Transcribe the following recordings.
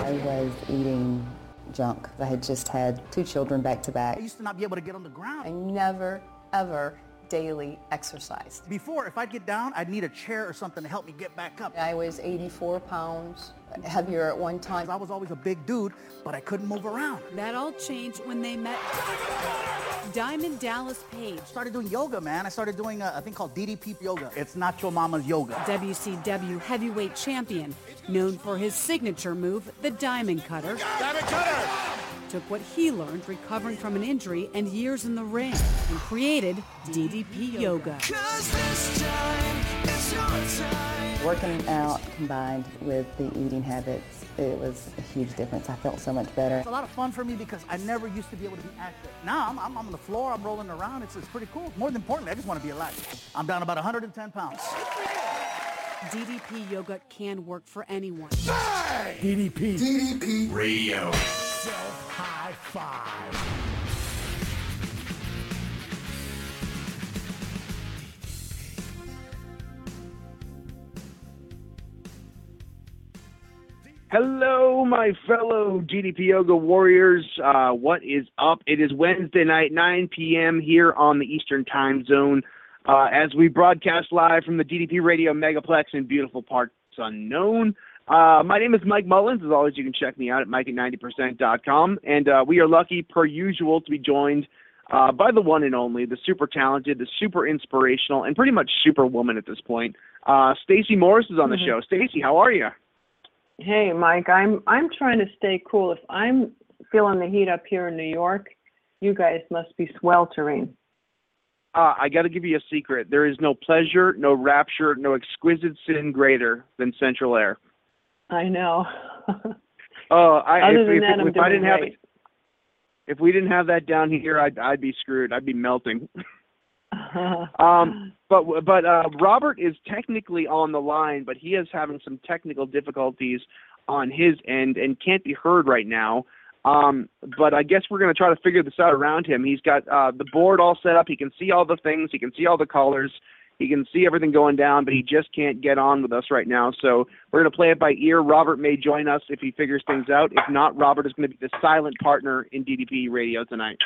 I was eating junk. I had just had 2 children back to back. I used to not be able to get on the ground. I never, ever daily exercised. Before, if I'd get down, I'd need a chair or something to help me get back up. I was 84 pounds, heavier at one time. I was always a big dude, but I couldn't move around. That all changed when they met Diamond Dallas Page. I started doing yoga, man. I started doing a thing called DDP yoga. It's Nacho Mama's yoga. WCW heavyweight champion, known for his signature move, the Diamond Cutter. Diamond Cutter! Took what he learned recovering from an injury and years in the ring and created DDP Yoga. 'Cause this time, it's your time. Working out combined with the eating habits, it was a huge difference. I felt so much better. It's a lot of fun for me because I never used to be able to be active. Now I'm on the floor, I'm rolling around, it's pretty cool. More than importantly, I just want to be alive. I'm down about 110 pounds. DDP Yoga can work for anyone. Hey! DDP Radio. Self-high five. Hello, my fellow DDP Yoga warriors. What is up? It is Wednesday night, 9 p.m. here on the Eastern Time Zone as we broadcast live from the DDP Radio Megaplex in beautiful parts unknown. My name is Mike Mullins. As always, you can check me out at mike@90percent.com. And we are lucky, per usual, to be joined by the one and only, the super talented, the super inspirational, and pretty much superwoman at this point. Stacey Morris is on the show. Stacey, how are you? Hey, Mike, I'm trying to stay cool. If I'm feeling the heat up here in New York, you guys must be sweltering. I got to give you a secret. There is no pleasure, no rapture, no exquisite sin greater than Central Air. I know. If we didn't have that down here, I'd be screwed. I'd be melting. But Robert is technically on the line, but he is having some technical difficulties on his end and can't be heard right now. But I guess we're going to try to figure this out around him. He's got the board all set up. He can see all the things. He can see all the colors. He can see everything going down, but he just can't get on with us right now. So we're going to play it by ear. Robert may join us if he figures things out. If not, Robert is going to be the silent partner in DDP Radio tonight.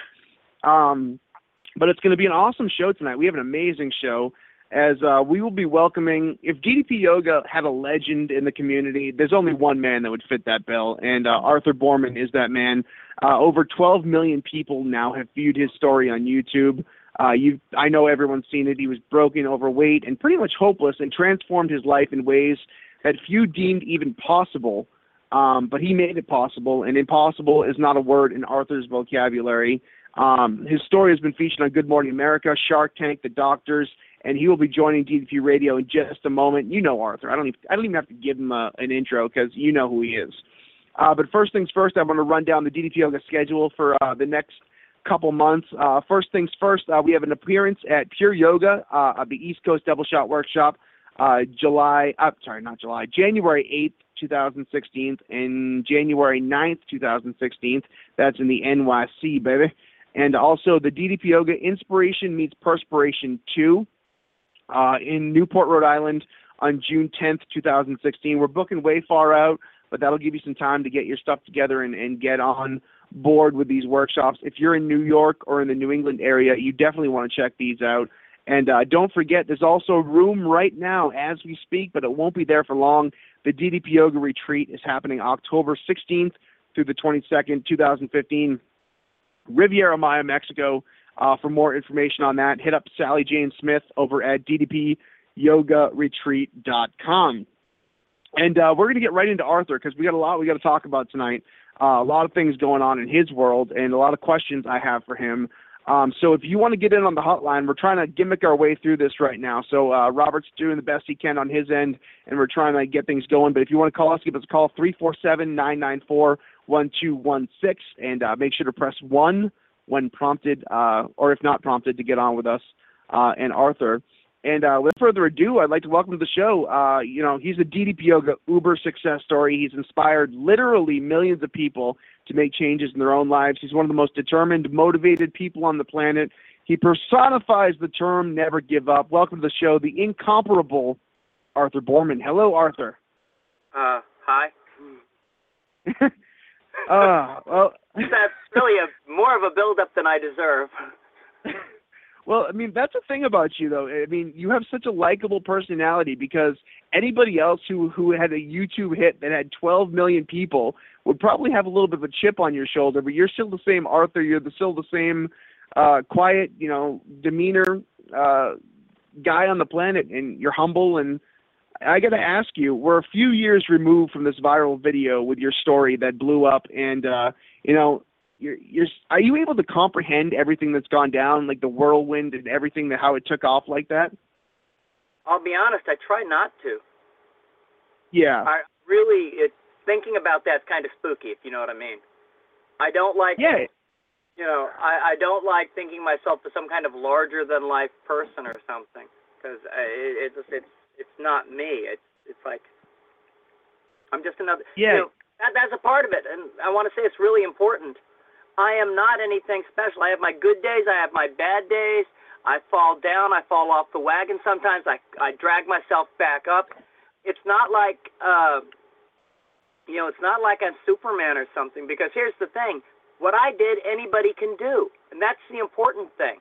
But it's going to be an awesome show tonight. We have an amazing show as we will be welcoming, if DDP Yoga had a legend in the community, there's only one man that would fit that bill, and Arthur Boorman is that man. Over 12 million people now have viewed his story on YouTube. I know everyone's seen it. He was broken, overweight, and pretty much hopeless, and transformed his life in ways that few deemed even possible. But he made it possible, and impossible is not a word in Arthur's vocabulary. His story has been featured on Good Morning America, Shark Tank, The Doctors, and he will be joining DDP Radio in just a moment. You know Arthur. I don't even have to give him an intro because you know who he is. But first things first, I want to run down the DDP Yoga schedule for the next couple months. First things first, we have an appearance at Pure Yoga, the East Coast Double Shot Workshop, January 8th, 2016, and January 9th, 2016. That's in the NYC, baby. And also the DDP Yoga Inspiration Meets Perspiration 2 in Newport, Rhode Island on June 10th, 2016. We're booking way far out, but that'll give you some time to get your stuff together and get on board with these workshops. If you're in New York or in the New England area, you definitely want to check these out. And don't forget, there's also room right now as we speak, but it won't be there for long. The DDP Yoga Retreat is happening October 16th through the 22nd, 2015, Riviera Maya, Mexico. For more information on that, hit up Sally Jane Smith over at ddpyogaretreat.com. And we're going to get right into Arthur because we got a lot we got to talk about tonight. A lot of things going on in his world and a lot of questions I have for him. So if you want to get in on the hotline, we're trying to gimmick our way through this right now. So Robert's doing the best he can on his end, and we're trying to get things going. But if you want to call us, give us a call, 347-994-1216, and make sure to press 1 when prompted, or if not prompted, to get on with us and Arthur. And without further ado, I'd like to welcome to the show, he's a DDP Yoga Uber success story. He's inspired literally millions of people to make changes in their own lives. He's one of the most determined, motivated people on the planet. He personifies the term never give up. Welcome to the show, the incomparable Arthur Boorman. Hello, Arthur. Hi. Well, That's really more of a build-up than I deserve. well, I mean, that's the thing about you, though. I mean, you have such a likable personality because anybody else who had a YouTube hit that had 12 million people would probably have a little bit of a chip on your shoulder, but you're still the same Arthur. You're still the same quiet, demeanor guy on the planet, and you're humble. And I got to ask you, we're a few years removed from this viral video with your story that blew up, and are you able to comprehend everything that's gone down, like the whirlwind and everything, how it took off like that? I'll be honest, I try not to. Yeah. Thinking about that's kind of spooky, if you know what I mean. I don't like. Yeah. I don't like thinking myself as some kind of larger than life person or something, because it's not me. It's like I'm just another. Yeah. That's a part of it, and I want to say it's really important. I am not anything special. I have my good days. I have my bad days. I fall down. I fall off the wagon sometimes. I drag myself back up. It's not like it's not like I'm Superman or something, because here's the thing. What I did, anybody can do, and that's the important thing.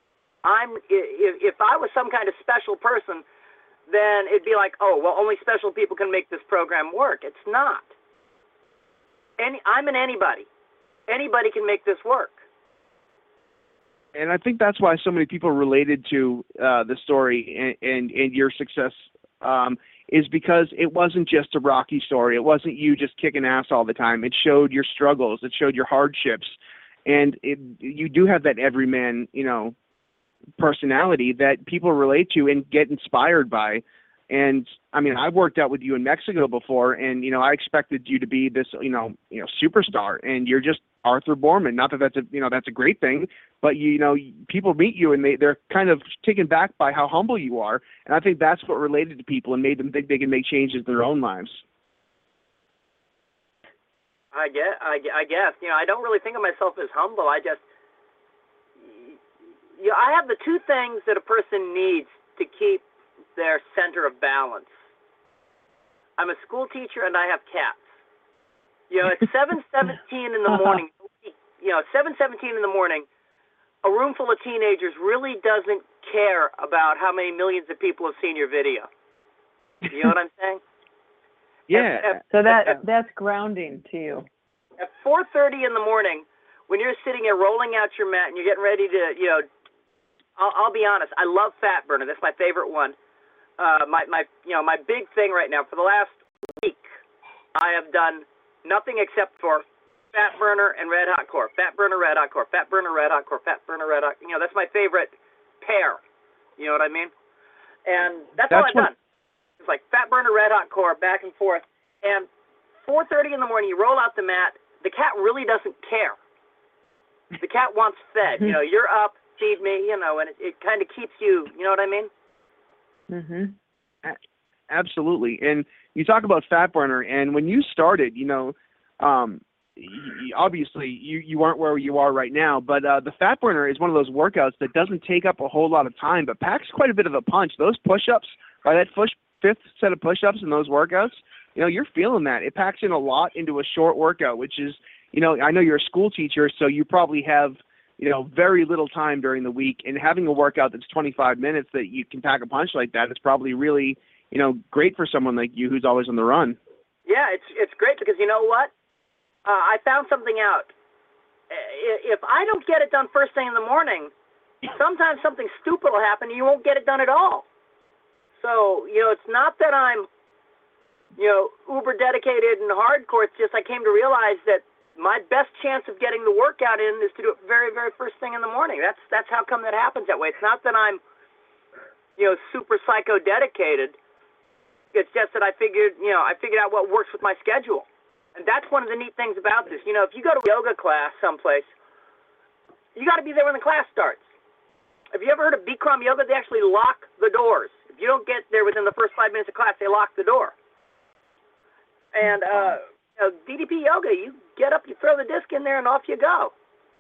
If I was some kind of special person, then it'd be like, oh, well, only special people can make this program work. It's not. I'm an anybody. Anybody can make this work. And I think that's why so many people related to the story and your success is because it wasn't just a rocky story. It wasn't you just kicking ass all the time. It showed your struggles. It showed your hardships. And you do have that everyman, personality that people relate to and get inspired by. And I mean, I've worked out with you in Mexico before, and I expected you to be this, superstar, and you're just Arthur Boorman. Not that that's a great thing, but people meet you and they're kind of taken back by how humble you are, and I think that's what related to people and made them think they can make changes in their own lives. I guess. I don't really think of myself as humble. I have the two things that a person needs to keep their center of balance. I'm a school teacher and I have cats. It's 7:17 in the morning. 7:17 in the morning, a room full of teenagers really doesn't care about how many millions of people have seen your video. You know what I'm saying? Yeah. So that's grounding to you. At 4:30 in the morning, when you're sitting there rolling out your mat and you're getting ready to, I'll be honest, I love Fat Burner. That's my favorite one. My big thing right now for the last week, I have done nothing except for Fat Burner and Red Hot Core. Fat Burner, Red Hot Core. Fat Burner, Red Hot Core. Fat Burner, Red Hot. That's my favorite pair. You know what I mean? And that's all I've done. It's like Fat Burner, Red Hot Core, back and forth. And 4:30 in the morning, you roll out the mat. The cat really doesn't care. The cat wants fed. You're up, feed me. And it kind of keeps you. You know what I mean? Mm-hmm. Absolutely. And you talk about Fat Burner, and when you started, obviously you aren't where you are right now, but the Fat Burner is one of those workouts that doesn't take up a whole lot of time, but packs quite a bit of a punch. Those push-ups, by that fifth set of push-ups in those workouts, you're feeling that. It packs in a lot into a short workout, which is, I know you're a school teacher, so you probably have very little time during the week, and having a workout that's 25 minutes that you can pack a punch like that is probably really, great for someone like you who's always on the run. Yeah, it's great because you know what? I found something out. If I don't get it done first thing in the morning, sometimes something stupid will happen and you won't get it done at all. So, it's not that I'm, uber dedicated and hardcore. It's just I came to realize that my best chance of getting the workout in is to do it very, very first thing in the morning. That's how come that happens that way. It's not that I'm, super psycho dedicated. It's just that I figured out what works with my schedule. And that's one of the neat things about this. If you go to a yoga class someplace, you got to be there when the class starts. Have you ever heard of Bikram yoga? They actually lock the doors. If you don't get there within the first 5 minutes of class, they lock the door. And DDP yoga, you get up, you throw the disc in there, and off you go.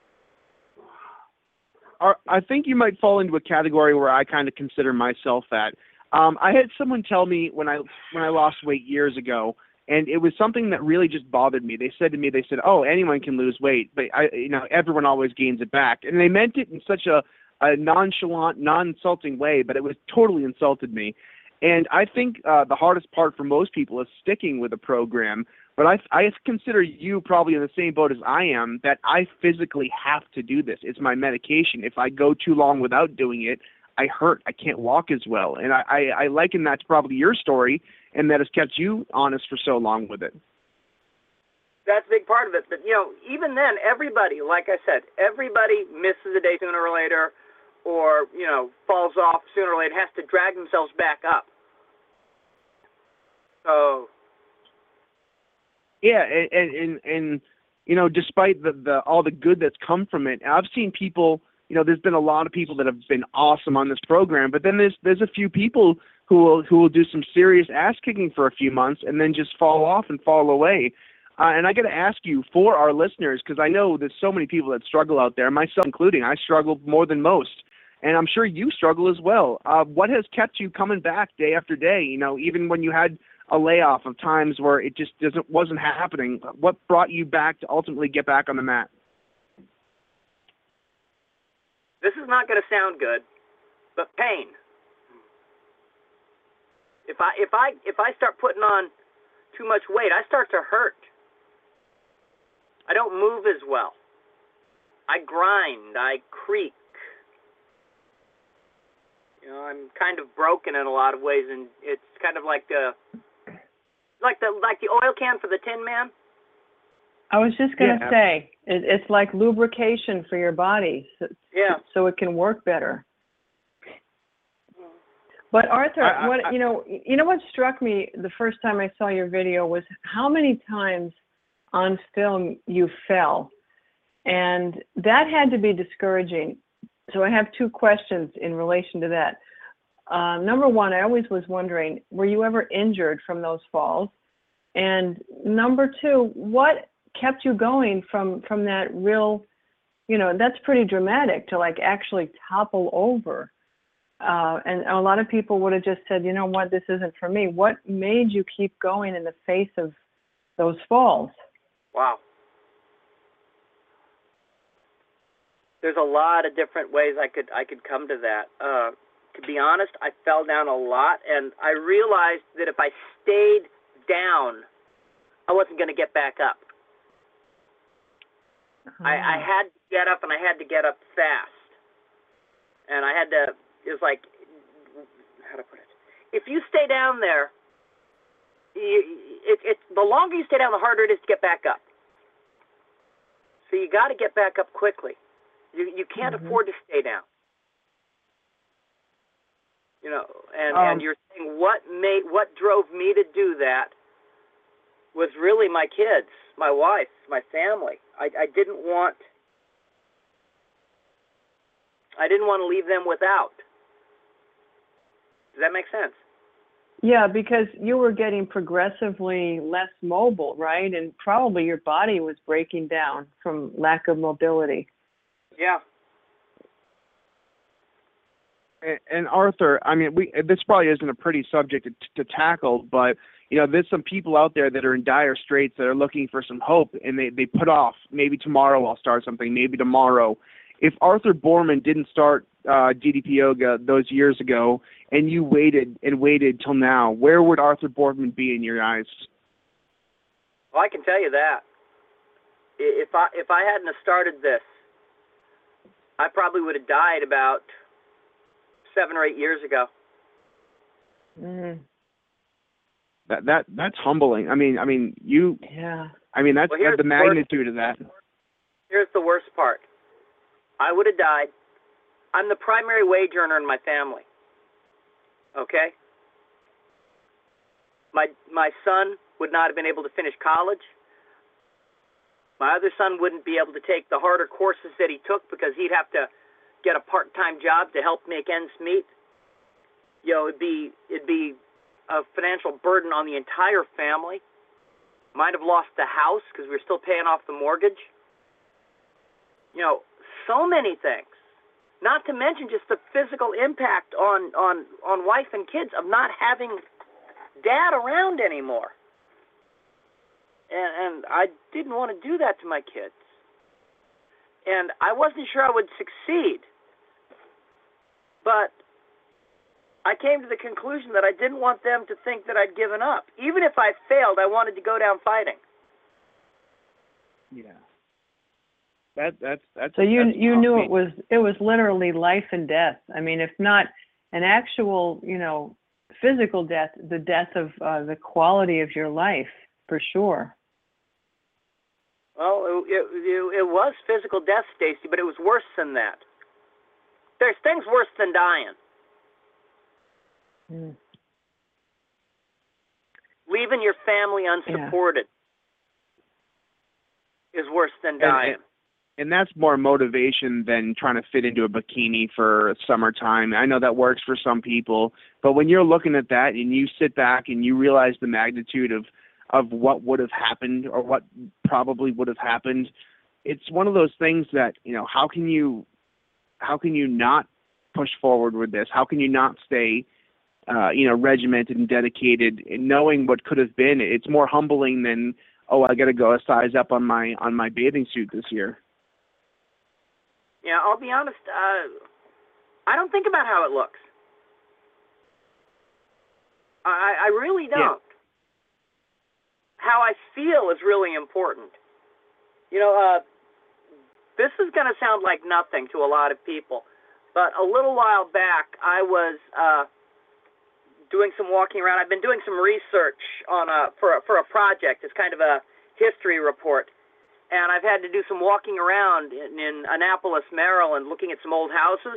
I think you might fall into a category where I kind of consider myself that. I had someone tell me when I lost weight years ago, And it was something that really just bothered me. They said, oh, anyone can lose weight, but everyone always gains it back. And they meant it in such a nonchalant, non-insulting way, but it was totally insulted me. And I think the hardest part for most people is sticking with a program. But I consider you probably in the same boat as I am, that I physically have to do this. It's my medication. If I go too long without doing it, I hurt. I can't walk as well. And I liken that to probably your story, and that has kept you honest for so long with it. That's a big part of it. But, even then, everybody, like I said, everybody misses a day sooner or later, or, falls off sooner or later, has to drag themselves back up. So... Yeah, and despite the all the good that's come from it, I've seen people, there's been a lot of people that have been awesome on this program, but then there's a few people who will do some serious ass kicking for a few months and then just fall off and fall away. And I got to ask you, for our listeners, because I know there's so many people that struggle out there, myself including. I struggle more than most, and I'm sure you struggle as well. What has kept you coming back day after day? Even when you had a layoff of times where it just wasn't happening. What brought you back to ultimately get back on the mat? This is not going to sound good, but pain. If I start putting on too much weight, I start to hurt. I don't move as well. I grind. I creak. I'm kind of broken in a lot of ways, and it's kind of like the oil can for the Tin Man. I was just going to say, it's like lubrication for your body, so it can work better. But Arthur, what struck me the first time I saw your video was how many times on film you fell, and that had to be discouraging. So I have two questions in relation to that. Number one, I always was wondering, were you ever injured from those falls? And number two, what kept you going from that real, that's pretty dramatic to actually topple over. And a lot of people would have just said, what, this isn't for me. What made you keep going in the face of those falls? Wow. There's a lot of different ways I could come to that. To be honest, I fell down a lot, and I realized that if I stayed down, I wasn't going to get back up. I had to get up, and I had to get up fast. And I had to, it was like, how to put it? If you stay down there, the longer you stay down, the harder it is to get back up. So you got to get back up quickly. You can't afford to stay down. And you're saying what drove me to do that was really my kids, my wife, my family. I didn't want to leave them without. Does that make sense? Yeah, because you were getting progressively less mobile, right? And probably your body was breaking down from lack of mobility. Yeah. And Arthur, this probably isn't a pretty subject to tackle, but there's some people out there that are in dire straits that are looking for some hope, and they put off, maybe tomorrow I'll start something, maybe tomorrow. If Arthur Boorman didn't start DDP Yoga those years ago, and you waited till now, where would Arthur Boorman be in your eyes? Well, I can tell you that. If I hadn't have started this, I probably would have died about 7 or 8 years ago. Mm. That's humbling. You. Yeah. That's the magnitude of that. Here's the worst part. I would have died. I'm the primary wage earner in my family. Okay? My son would not have been able to finish college. My other son wouldn't be able to take the harder courses that he took because he'd have to get a part-time job to help make ends meet. It'd be a financial burden on the entire family. Might have lost the house because we're still paying off the mortgage. So many things. Not to mention just the physical impact on wife and kids of not having dad around anymore. and I didn't want to do that to my kids. And I wasn't sure I would succeed. But I came to the conclusion that I didn't want them to think that I'd given up. Even if I failed, I wanted to go down fighting. Yeah. That's So you knew it was literally life and death. I mean, if not an actual, physical death, the death of the quality of your life, for sure. Well, it was physical death, Stacy, but it was worse than that. There's things worse than dying. Mm. Leaving your family unsupported is worse than dying. And that's more motivation than trying to fit into a bikini for summertime. I know that works for some people, but when you're looking at that and you sit back and you realize the magnitude of what would have happened or what probably would have happened, it's one of those things that, how can you not push forward with this? How can you not stay, regimented and dedicated and knowing what could have been? It's more humbling than, I got to go a size up on my bathing suit this year. Yeah, I'll be honest, I don't think about how it looks. I really don't. Yeah. How I feel is really important. This is going to sound like nothing to a lot of people, but a little while back I was doing some walking around. I've been doing some research on for a project. It's kind of a history report. And I've had to do some walking around in Annapolis, Maryland, looking at some old houses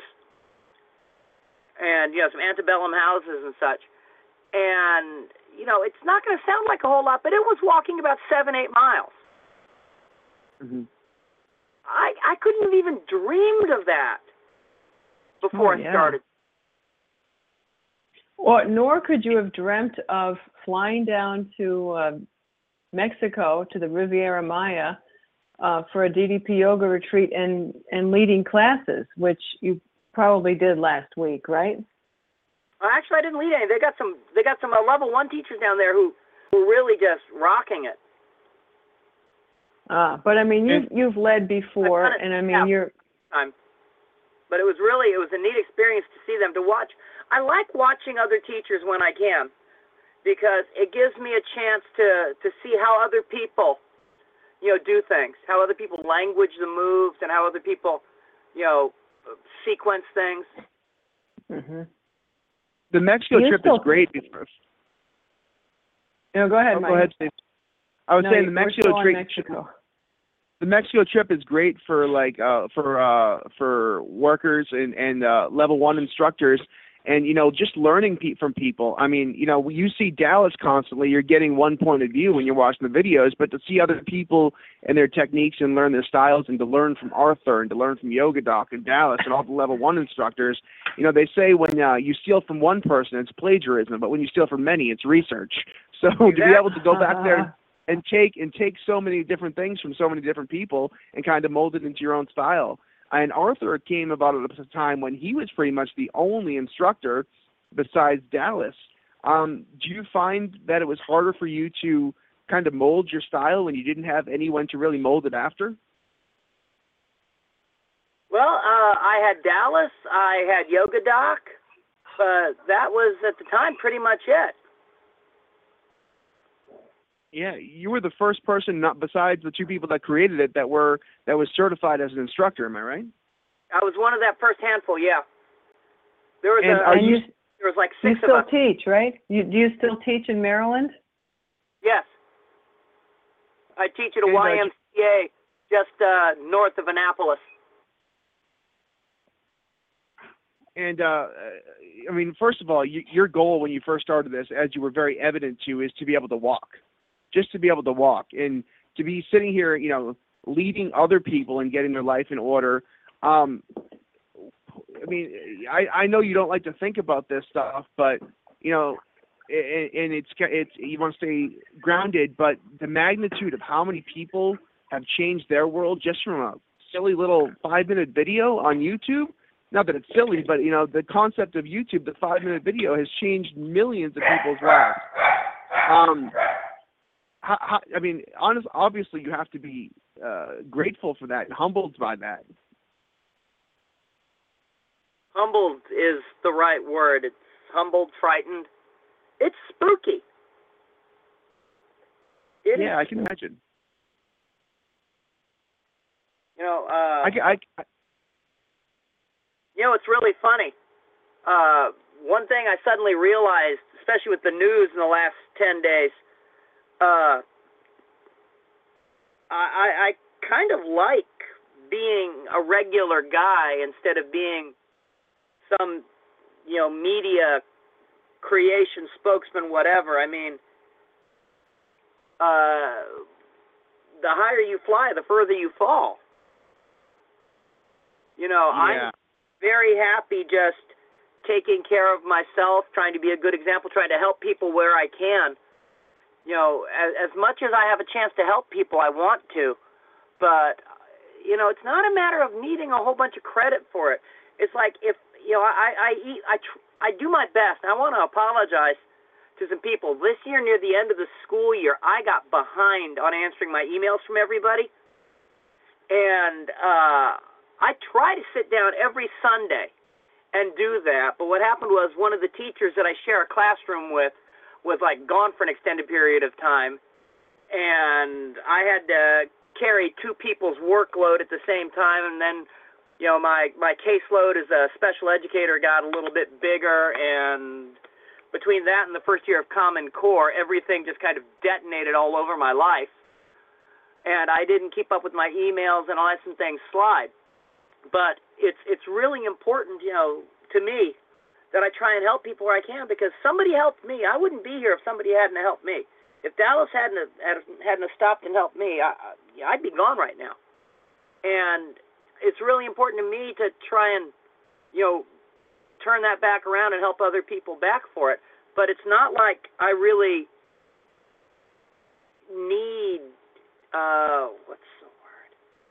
and, some antebellum houses and such. And, it's not going to sound like a whole lot, but it was walking about 7-8 miles. Mm-hmm. I couldn't have even dreamed of that before I started. Well, nor could you have dreamt of flying down to Mexico, to the Riviera Maya, for a DDP yoga retreat and leading classes, which you probably did last week, right? Actually, I didn't lead any. They got some level 1 teachers down there who were really just rocking it. But I mean, you've led before, and I mean you're. But it was a neat experience to see them, to watch. I like watching other teachers when I can, because it gives me a chance to see how other people do things, how other people language the moves, and how other people, sequence things. Mm-hmm. The Mexico trip is great. No, go ahead, Mike. Go ahead, Steve. I was saying the Mexico trip. Mexico. The Mexico trip is great for for workers and level 1 instructors. And, just learning from people. I mean, you see Dallas constantly. You're getting one point of view when you're watching the videos, but to see other people and their techniques and learn their styles and to learn from Arthur and to learn from Yoga Doc and Dallas and all the level 1 instructors, they say when you steal from one person, it's plagiarism, but when you steal from many, it's research. So to be able to go back there and take so many different things from so many different people and kind of mold it into your own style. And Arthur came about at a time when he was pretty much the only instructor besides Dallas. Do you find that it was harder for you to kind of mold your style when you didn't have anyone to really mold it after? Well, I had Dallas, I had Yoga Doc, but that was at the time pretty much it. Yeah, you were the first person, not besides the 2 people that created it, that was certified as an instructor. Am I right? I was one of that first handful. Yeah. There was there was like 6 of us. You still teach, right? Do you still teach in Maryland? Yes. I teach at a YMCA just north of Annapolis. And, I mean, first of all, your goal when you first started this, as you were very evident to, is to be able to walk. Just to be able to walk. And to be sitting here, leading other people and getting their life in order. I mean, I know you don't like to think about this stuff, but, and it's you want to stay grounded, but the magnitude of how many people have changed their world just from a silly little 5-minute video on YouTube. Not that it's silly, but, the concept of YouTube, the 5-minute video, has changed millions of people's lives. I mean, obviously, you have to be grateful for that and humbled by that. Humbled is the right word. It's humbled, frightened. It's spooky. I can imagine. You know, you know, it's really funny. One thing I suddenly realized, especially with the news in the last 10 days, I kind of like being a regular guy instead of being some, you know, media creation spokesman, whatever. I mean, the higher you fly, the further you fall. You know, I'm very happy just taking care of myself, trying to be a good example, trying to help people where I can. You know, as much as I have a chance to help people, I want to. But, you know, it's not a matter of needing a whole bunch of credit for it. It's like if, you know, I do my best. And I want to apologize to some people. This year, near the end of the school year, I got behind on answering my emails from everybody. And I try to sit down every Sunday and do that. But what happened was one of the teachers that I share a classroom with was like gone for an extended period of time. And I had to carry two people's workload at the same time. And then, you know, my caseload as a special educator got a little bit bigger. And between that and the first year of Common Core, everything just kind of detonated all over my life. And I didn't keep up with my emails and I let some things slide. But it's really important, you know, to me that I try and help people where I can, because somebody helped me. I wouldn't be here if somebody hadn't helped me. If Dallas hadn't stopped and helped me, I'd be gone right now. And it's really important to me to try and, you know, turn that back around and help other people back for it. But it's not like I really need, what's the word?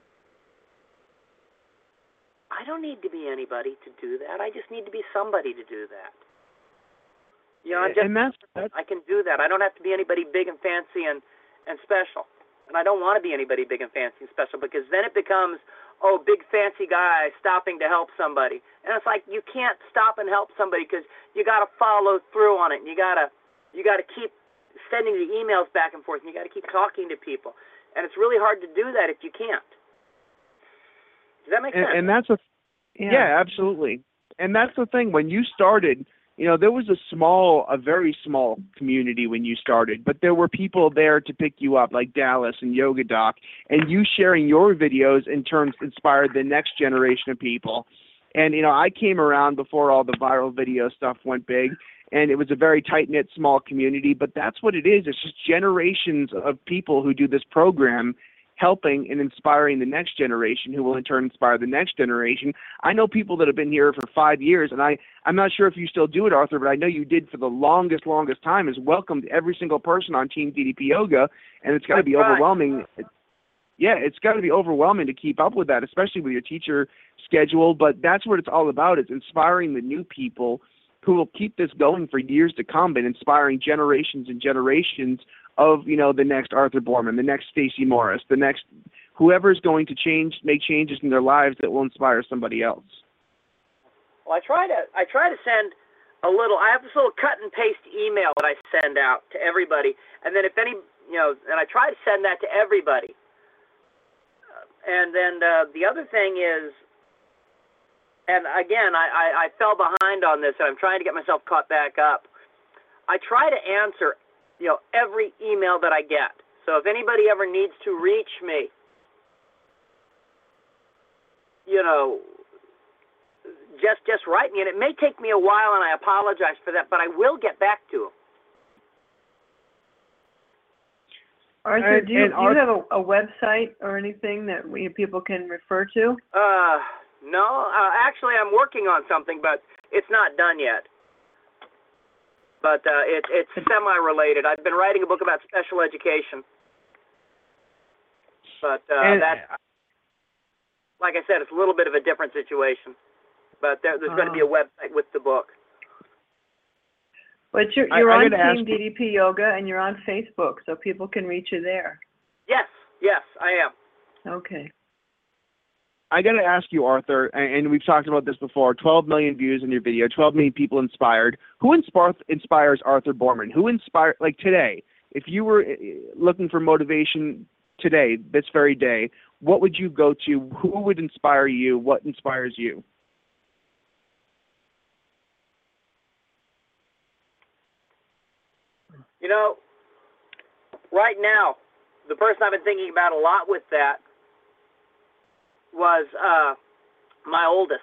I don't need to be anybody to do that. I just need to be somebody to do that. You know, I can do that. I don't have to be anybody big and fancy and special. And I don't want to be anybody big and fancy and special, because then it becomes, oh, big fancy guy stopping to help somebody. And it's like, you can't stop and help somebody because you got to follow through on it. And you got to keep sending the emails back and forth, and you got to keep talking to people. And it's really hard to do that if you can't. Does that make sense? And that's yeah, absolutely. And that's the thing. When you started, you know, there was a very small community when you started, but there were people there to pick you up, like Dallas and Yoga Doc, and you sharing your videos in turn inspired the next generation of people. And, you know, I came around before all the viral video stuff went big, and it was a very tight-knit, small community, but that's what it is. It's just generations of people who do this program helping and inspiring the next generation, who will in turn inspire the next generation. I know people that have been here for 5 years, and I'm not sure if you still do it, Arthur, but I know you did for the longest time, is welcomed every single person on Team DDP Yoga, and it's got to be overwhelming. Yeah, it's got to be overwhelming to keep up with that, especially with your teacher schedule, but that's what it's all about, is inspiring the new people who will keep this going for years to come, and inspiring generations and generations of, you know, the next Arthur Borman, the next Stacey Morris, the next whoever's going to make changes in their lives that will inspire somebody else. Well, I try to send I have this little cut and paste email that I send out to everybody, and then if any, you know, and I try to send that to everybody. And then the other thing is, and again, I fell behind on this, and I'm trying to get myself caught back up. I try to answer, you know, every email that I get. So if anybody ever needs to reach me, you know, just write me. And it may take me a while, and I apologize for that, but I will get back to them. Arthur, do you have a website or anything that people can refer to? No. Actually, I'm working on something, but it's not done yet. But it's semi-related. I've been writing a book about special education. But that's, like I said, it's a little bit of a different situation. But there's going to be a website with the book. But you're on Team DDP Yoga, and you're on Facebook, so people can reach you there. Yes, I am. Okay. I got to ask you, Arthur, and we've talked about this before, 12 million views in your video, 12 million people inspired. Who inspires Arthur Boorman? Who inspired, like today, if you were looking for motivation today, this very day, what would you go to? Who would inspire you? What inspires you? You know, right now, the person I've been thinking about a lot with that was my oldest.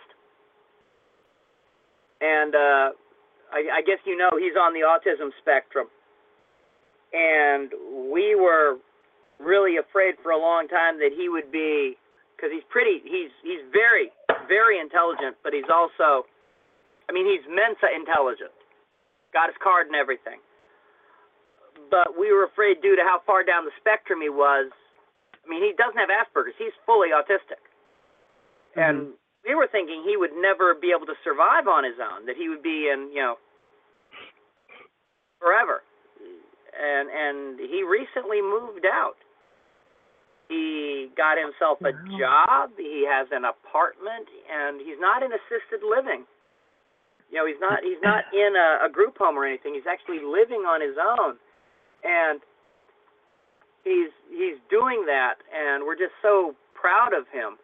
And I guess you know he's on the autism spectrum. And we were really afraid for a long time that he would be, because he's very, very intelligent, but he's also, he's Mensa intelligent. Got his card and everything. But we were afraid due to how far down the spectrum he was. He doesn't have Asperger's. He's fully autistic. Mm-hmm. And we were thinking he would never be able to survive on his own, that he would be in, forever. And he recently moved out. He got himself a job. He has an apartment, and he's not in assisted living. He's not in a group home or anything. He's actually living on his own. And he's doing that, and we're just so proud of him.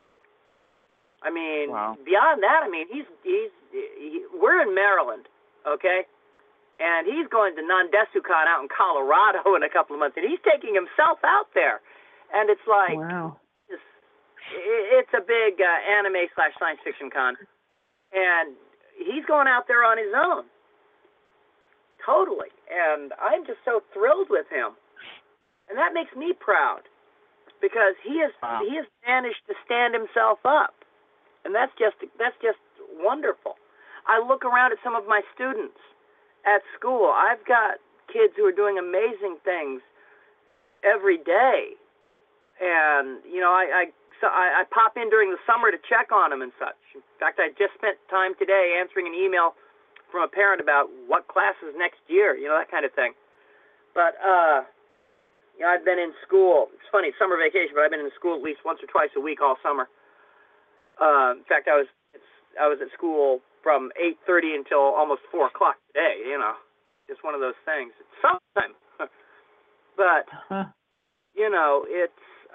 Wow. Beyond that, we're in Maryland, okay? And he's going to Nandesukan out in Colorado in a couple of months, and he's taking himself out there. And it's like, wow. It's a big anime/science fiction con. And he's going out there on his own. Totally. And I'm just so thrilled with him. And that makes me proud, because he has managed to stand himself up. And that's just wonderful. I look around at some of my students at school. I've got kids who are doing amazing things every day. And, I pop in during the summer to check on them and such. In fact, I just spent time today answering an email from a parent about what classes next year, that kind of thing. But, I've been in school. It's funny, summer vacation, but I've been in school at least once or twice a week all summer. In fact, I was at school from 8:30 until almost 4 o'clock today. Just one of those things. It's summertime, but it's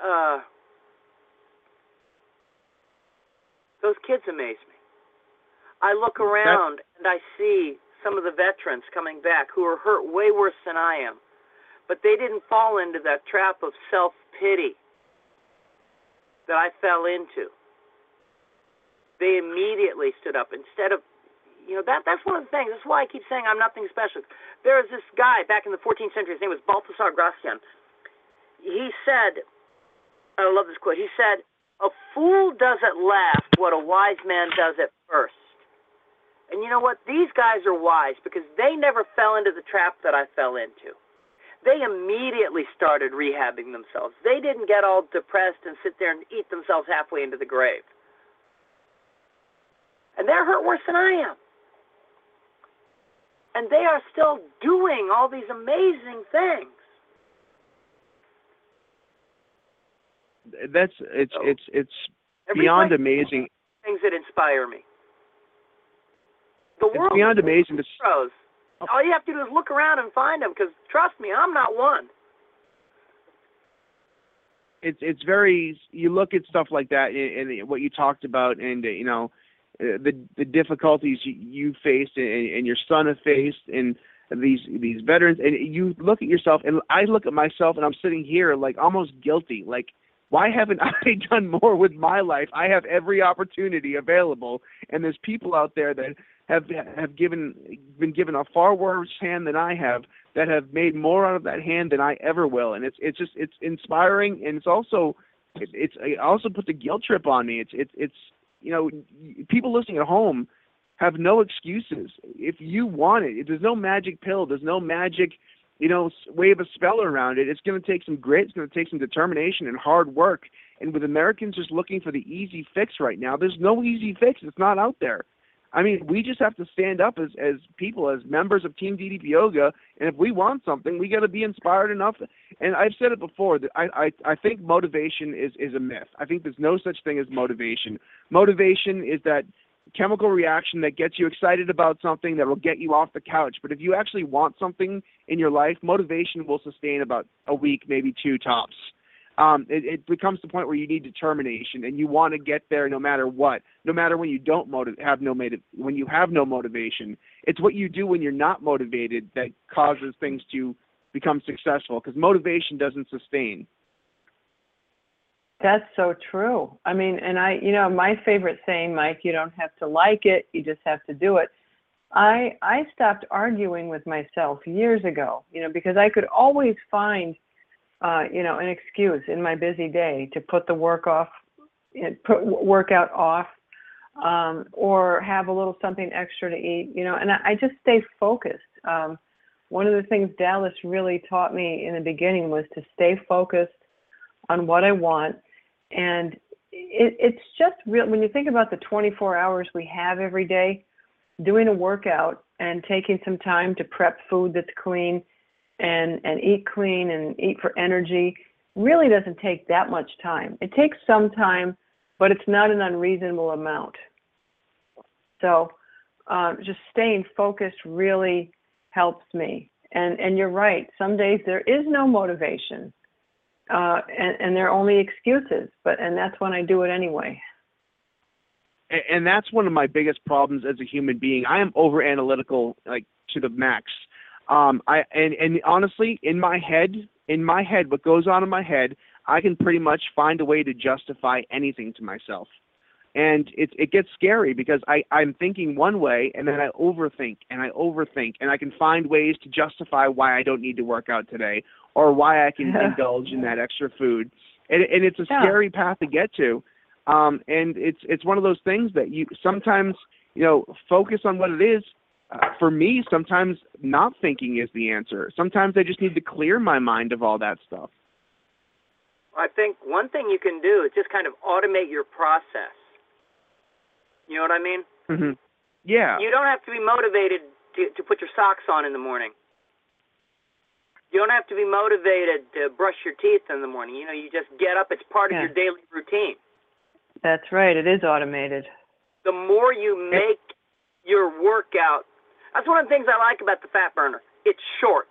those kids amaze me. I look around and I see some of the veterans coming back who are hurt way worse than I am, but they didn't fall into that trap of self-pity that I fell into. They immediately stood up instead of, that's one of the things. That's why I keep saying I'm nothing special. There was this guy back in the 14th century. His name was Balthasar Gracian. He said, I love this quote. He said, "A fool does at last what a wise man does at first." And you know what? These guys are wise because they never fell into the trap that I fell into. They immediately started rehabbing themselves. They didn't get all depressed and sit there and eat themselves halfway into the grave. And they're hurt worse than I am. And they are still doing all these amazing things. It's beyond amazing. Things that inspire me. The world it's beyond amazing. Heroes. All you have to do is look around and find them, because trust me, I'm not one. It's very. You look at stuff like that and what you talked about, and the difficulties you faced and your son have faced, and these veterans, and you look at yourself, and I look at myself, and I'm sitting here like almost guilty, like, why haven't I done more with my life? I have every opportunity available, and there's people out there that have been given a far worse hand than I have, that have made more out of that hand than I ever will, and it's inspiring, and it also puts a guilt trip on me. It's people listening at home have no excuses. If you want it, there's no magic pill, there's no magic wave a spell around it. It's going to take some grit. It's going to take some determination and hard work. And with Americans just looking for the easy fix right now, there's no easy fix. It's not out there. I mean, we just have to stand up as people, as members of Team DDP Yoga, and if we want something, we got to be inspired enough. And I've said it before, that I think motivation is a myth. I think there's no such thing as motivation. Motivation is that chemical reaction that gets you excited about something that will get you off the couch. But if you actually want something in your life, motivation will sustain about a week, maybe 2 tops. It becomes the point where you need determination, and you want to get there no matter what. No matter when you don't when you have no motivation. It's what you do when you're not motivated that causes things to become successful, because motivation doesn't sustain. That's so true. I mean, and my favorite saying, Mike, you don't have to like it, you just have to do it. I stopped arguing with myself years ago, because I could always find an excuse in my busy day to put the workout off, or have a little something extra to eat, and I just stay focused. One of the things Dallas really taught me in the beginning was to stay focused on what I want. And it's just real. When you think about the 24 hours we have every day, doing a workout and taking some time to prep food that's clean, and eat clean and eat for energy really doesn't take that much time. It takes some time, but it's not an unreasonable amount. So just staying focused really helps me. And you're right, some days there is no motivation, and there are only excuses, and that's when I do it anyway. And that's one of my biggest problems as a human being. I am over analytical, like, to the max. And honestly, in my head, what goes on in my head, I can pretty much find a way to justify anything to myself. And it gets scary because I'm thinking one way, and then I overthink, and I can find ways to justify why I don't need to work out today, or why I can indulge in that extra food. And it's a scary path to get to. And it's one of those things that you sometimes, focus on what it is. For me, sometimes not thinking is the answer. Sometimes I just need to clear my mind of all that stuff. I think one thing you can do is just kind of automate your process. You know what I mean? Mm-hmm. Yeah. You don't have to be motivated to put your socks on in the morning. You don't have to be motivated to brush your teeth in the morning. You just get up. It's part of your daily routine. That's right. It is automated. The more you make your workout, that's one of the things I like about the fat burner. It's short.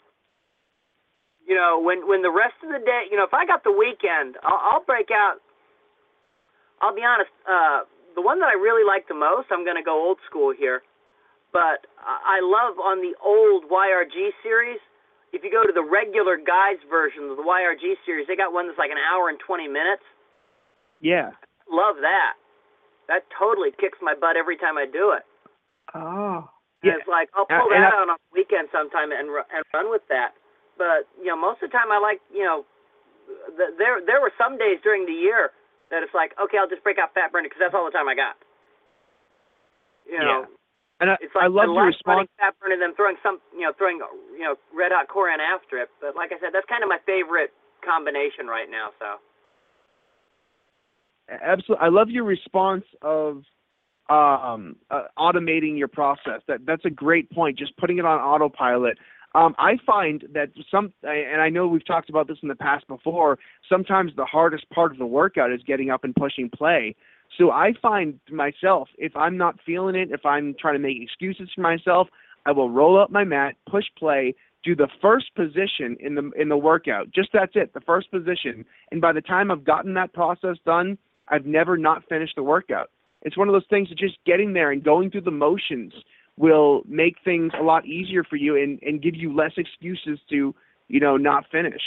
When the rest of the day, if I got the weekend, I'll break out. I'll be honest, the one that I really like the most, I'm going to go old school here, but I love on the old YRG series, if you go to the regular guys version of the YRG series, they got one that's like an hour and 20 minutes. Yeah. Love that. That totally kicks my butt every time I do it. Oh. Yeah. It's like, I'll pull that out on a weekend sometime and run with that. But, most of the time I like, there were some days during the year that it's like, okay, I'll just break out fat burner because that's all the time I got. And it's like I love your response. Fat burner than throwing red hot Corian after it. But like I said, that's kind of my favorite combination right now. So. Absolutely, I love your response of automating your process. That's a great point. Just putting it on autopilot. I find that and I know we've talked about this in the past before, sometimes the hardest part of the workout is getting up and pushing play. So I find myself, if I'm not feeling it, if I'm trying to make excuses for myself, I will roll up my mat, push play, do the first position in the workout. Just that's it, the first position. And by the time I've gotten that process done, I've never not finished the workout. It's one of those things that just getting there and going through the motions will make things a lot easier for you and give you less excuses to, not finish.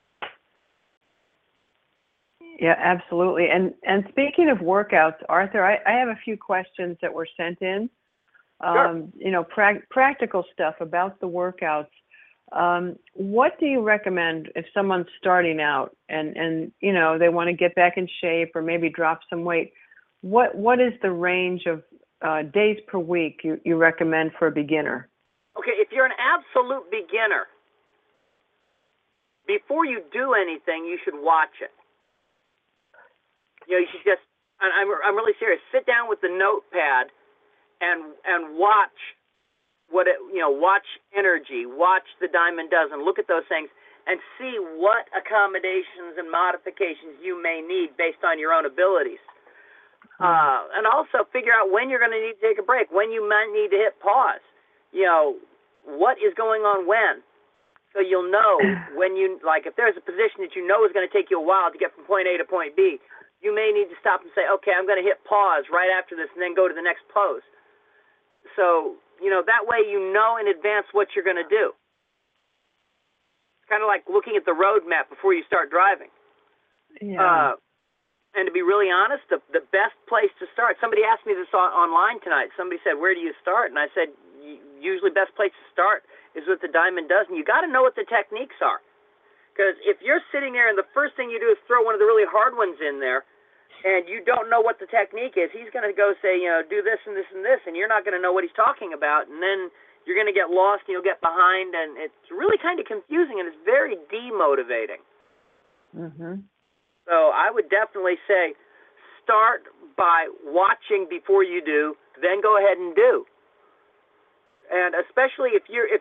Yeah, absolutely. And speaking of workouts, Arthur, I have a few questions that were sent in. Sure. Practical stuff about the workouts. What do you recommend if someone's starting out and they want to get back in shape or maybe drop some weight? What is the range of days per week you recommend for a beginner? Okay, if you're an absolute beginner, before you do anything, you should watch it. You should just, I'm really serious, sit down with the notepad and watch watch energy, watch the Diamond Dozen, look at those things, and see what accommodations and modifications you may need based on your own abilities. And also figure out when you're going to need to take a break, when you might need to hit pause. What is going on when. So you'll know when if there's a position that you know is going to take you a while to get from point A to point B, you may need to stop and say, okay, I'm going to hit pause right after this and then go to the next pose. So, that way you know in advance what you're going to do. It's kind of like looking at the road map before you start driving. Yeah. And to be really honest, the best place to start, somebody asked me this online tonight. Somebody said, where do you start? And I said, usually best place to start is with the Diamond Dozen. You got to know what the techniques are. Because if you're sitting there and the first thing you do is throw one of the really hard ones in there, and you don't know what the technique is, he's going to go say, do this and this and this, and you're not going to know what he's talking about, and then you're going to get lost and you'll get behind, and it's really kind of confusing, and it's very demotivating. Mm-hmm. So I would definitely say start by watching before you do, then go ahead and do. And especially if you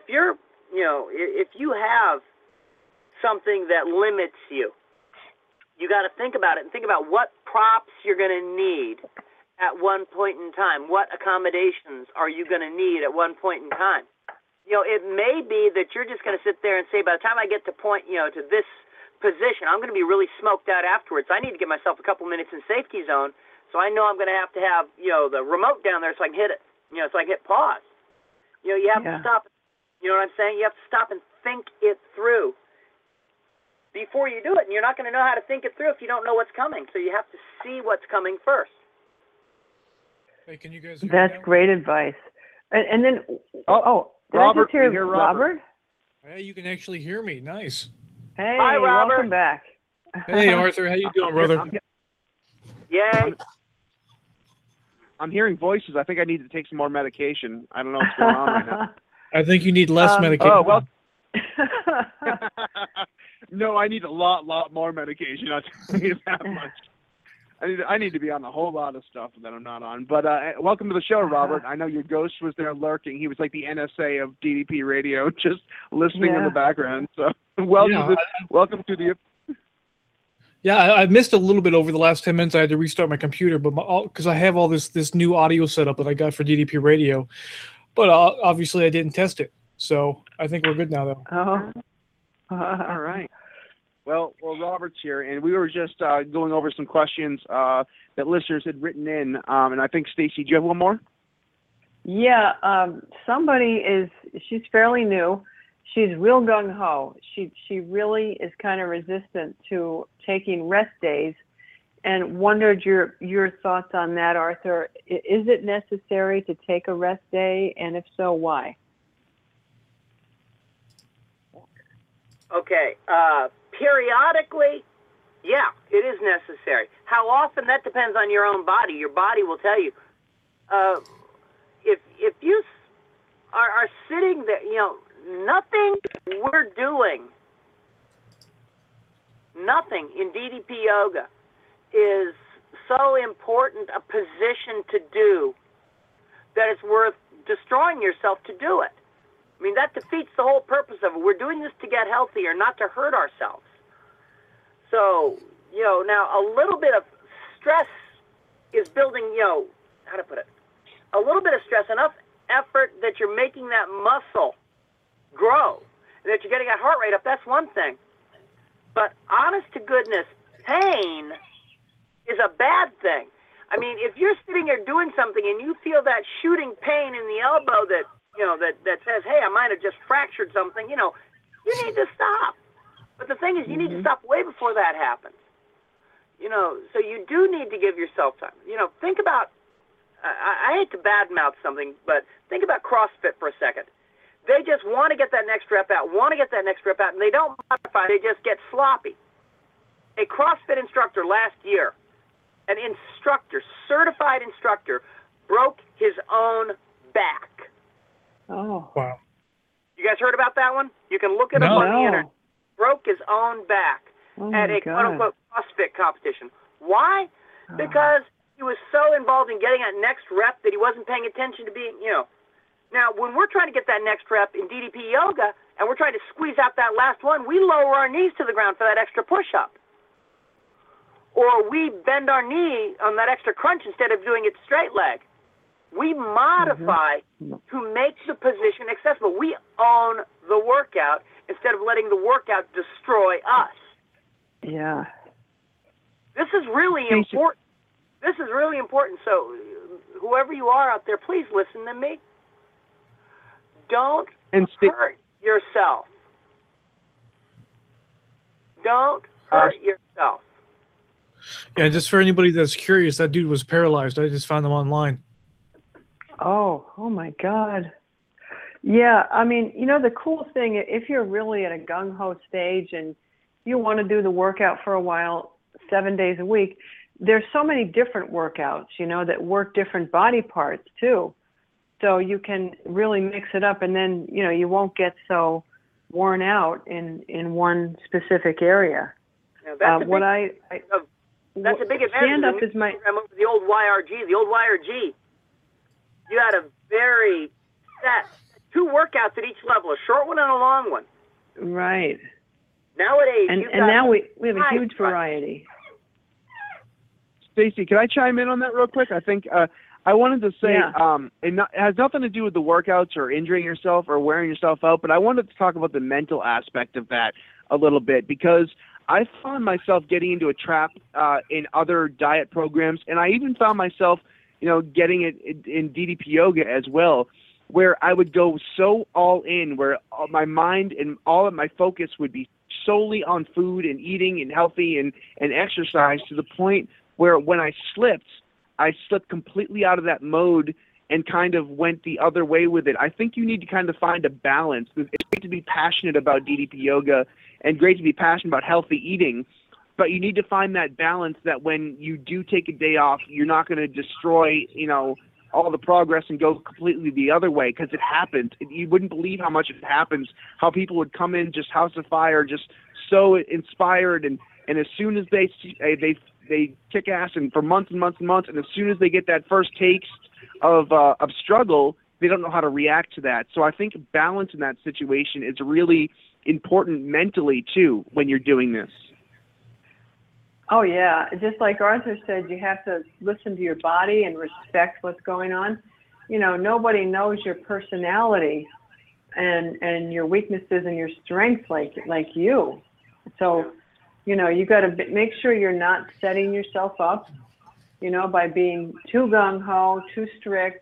have something that limits you, you got to think about it and think about what props you're going to need at one point in time. What accommodations are you going to need at one point in time? It may be that you're just going to sit there and say, by the time I get to to this position, I'm going to be really smoked out afterwards. I need to get myself a couple minutes in safety zone, so I know I'm going to have the remote down there so I can hit it, so I can hit pause. You have to stop. You know what I'm saying? You have to stop and think it through before you do it, and you're not going to know how to think it through if you don't know what's coming. So you have to see what's coming first. Hey, can you guys hear That's me now? great advice. And then, did Robert, I just hear we hear Robert? Hey, you can actually hear me. Nice. Hey, Hi, Robert. welcome back. Hey, Arthur, how you doing, brother? Yay. I'm hearing voices. I think I need to take some more medication. I don't know what's going on right now. I think you need less medication. Oh, well. No, I need a lot more medication. I'll tell you that much. I need to be on a whole lot of stuff that I'm not on. But welcome to the show, Robert. I know your ghost was there lurking. He was like the NSA of DDP Radio, just listening in the background. So welcome to the... Yeah, I missed a little bit over the last 10 minutes. I had to restart my computer, but because I have all this new audio setup that I got for DDP Radio. But obviously I didn't test it. So I think we're good now, though. Oh. All right. Well, Robert's here, and we were just going over some questions that listeners had written in, and I think, Stacy, do you have one more? Yeah, she's fairly new. She's real gung-ho. She really is kind of resistant to taking rest days, and wondered your thoughts on that, Arthur. Is it necessary to take a rest day, and if so, why? Okay. Periodically, yeah, it is necessary. How often, that depends on your own body. Your body will tell you. If you are sitting there, nothing we're doing, nothing in DDP yoga is so important a position to do that it's worth destroying yourself to do it. I mean, that defeats the whole purpose of it. We're doing this to get healthier, not to hurt ourselves. So, now a little bit of stress is building, how to put it, a little bit of stress, enough effort that you're making that muscle grow, and that you're getting that heart rate up, that's one thing. But honest to goodness, pain is a bad thing. I mean, if you're sitting there doing something and you feel that shooting pain in the elbow that says, hey, I might have just fractured something, you need to stop. But the thing is, you need to stop way before that happens. So you do need to give yourself time. Think about, I hate to badmouth something, but think about CrossFit for a second. They just want to get that next rep out, and they don't modify, they just get sloppy. A CrossFit instructor last year, an instructor, certified instructor, broke his own back. Oh. Wow. You guys heard about that one? You can look it up on the internet. Broke his own back at a quote-unquote CrossFit competition. Why? Because he was so involved involved in getting that next rep that he wasn't paying attention to being, Now, when we're trying to get that next rep in DDP yoga and we're trying to squeeze out that last one, we lower our knees to the ground for that extra push-up. Or we bend our knee on that extra crunch instead of doing it straight leg. We modify to make the position accessible. We own the workout instead of letting the workout destroy us. Yeah. This is really important. This is really important. So whoever you are out there, please listen to me. Don't hurt yourself. Don't hurt yourself. Yeah, just for anybody that's curious, that dude was paralyzed. I just found him online. Oh my God. Yeah, I mean, the cool thing, if you're really at a gung-ho stage and you want to do the workout for a while, 7 days a week, there's so many different workouts, that work different body parts too. So you can really mix it up, and then, you won't get so worn out in one specific area. Now, that's a big advantage. Stand-up is my... The old YRG. The old YRG, you had a very set 2 workouts at each level, a short one and a long one. Right. Nowadays, and now we have a huge variety. Stacey, can I chime in on that real quick? I think I wanted to say it has nothing to do with the workouts or injuring yourself or wearing yourself out, but I wanted to talk about the mental aspect of that a little bit, because I found myself getting into a trap in other diet programs, and I even found myself, getting it in DDP yoga as well, where I would go so all in, where my mind and all of my focus would be solely on food and eating and healthy and exercise, to the point where when I slipped completely out of that mode and kind of went the other way with it. I think you need to kind of find a balance. It's great to be passionate about DDP yoga and great to be passionate about healthy eating, but you need to find that balance that when you do take a day off, you're not going to destroy, all the progress and go completely the other way, because it happens. You wouldn't believe how much it happens, how people would come in just house of fire, just so inspired, and as soon as they kick ass and for months and months and months, and as soon as they get that first taste of struggle, they don't know how to react to that. So I think balance in that situation is really important mentally too when you're doing this. Oh yeah, just like Arthur said, you have to listen to your body and respect what's going on. Nobody knows your personality and your weaknesses and your strengths like you. So, you got to make sure you're not setting yourself up, by being too gung-ho, too strict,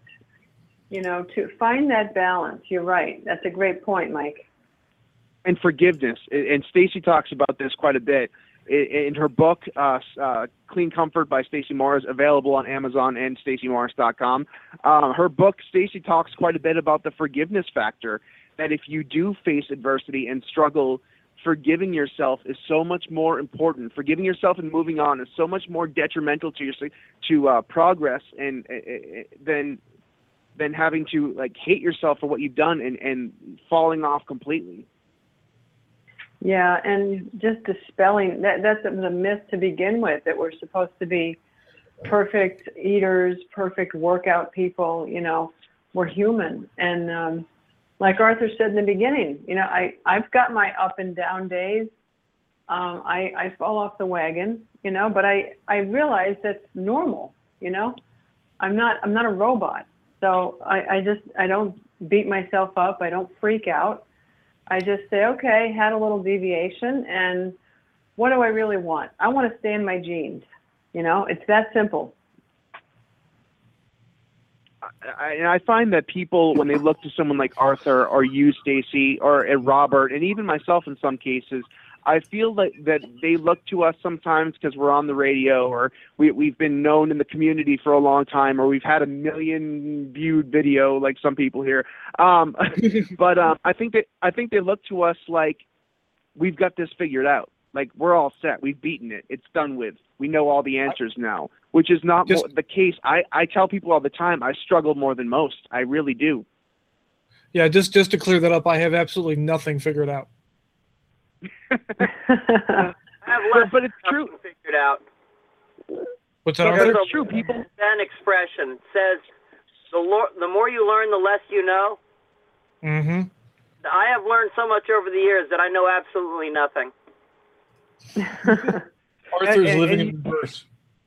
to find that balance. You're right. That's a great point, Mike. And forgiveness. And Stacey talks about this quite a bit in her book, Clean Comfort by Stacey Morris, available on Amazon and StaceyMorris.com. Her book, Stacey talks quite a bit about the forgiveness factor, that if you do face adversity and struggle, forgiving yourself is so much more important. Forgiving yourself and moving on is so much more detrimental to progress and than having to hate yourself for what you've done and falling off completely. Yeah, and just dispelling that's the myth to begin with, that we're supposed to be perfect eaters, perfect workout people. We're human, and like Arthur said in the beginning, I've got my up and down days. I fall off the wagon, but I realize that's normal. I'm not a robot, so I don't beat myself up. I don't freak out. I just say, okay, had a little deviation, and what do I really want? I want to stay in my jeans. It's that simple. I find that people, when they look to someone like Arthur or you, Stacey, or Robert, and even myself in some cases, I feel that they look to us sometimes because we're on the radio, or we've been known in the community for a long time, or we've had 1 million viewed video like some people here. But I think they look to us like we've got this figured out. Like we're all set. We've beaten it. It's done with. We know all the answers now, which is not the case. I tell people all the time, I struggle more than most. I really do. Yeah, just to clear that up, I have absolutely nothing figured out. I have less but it's true. Figured out. What's that, But Arthur? it's true, people. Zen expression says, the more you learn, the less you know. Mm-hmm. I have learned so much over the years that I know absolutely nothing. Arthur's living in reverse.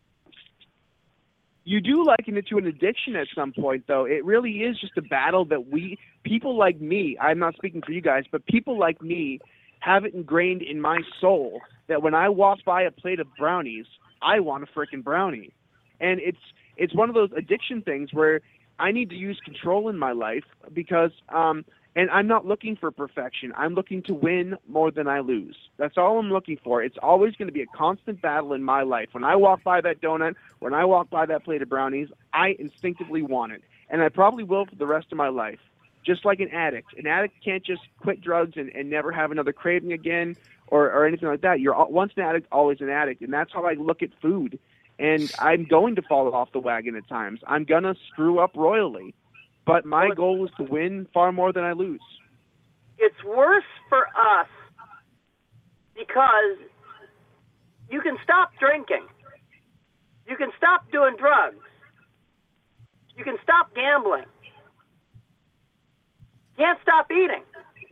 You do liken it to an addiction at some point, though. It really is just a battle that people like me, I'm not speaking for you guys, but people like me have it ingrained in my soul that when I walk by a plate of brownies, I want a frickin' brownie. And it's one of those addiction things where I need to use control in my life because, and I'm not looking for perfection. I'm looking to win more than I lose. That's all I'm looking for. It's always going to be a constant battle in my life. When I walk by that donut, when I walk by that plate of brownies, I instinctively want it. And I probably will for the rest of my life. Just like an addict. An addict can't just quit drugs and never have another craving again or anything like that. You're once an addict, always an addict. And that's how I look at food. And I'm going to fall off the wagon at times. I'm going to screw up royally. But my goal is to win far more than I lose. It's worse for us because you can stop drinking. You can stop doing drugs. You can stop gambling. You can't stop eating.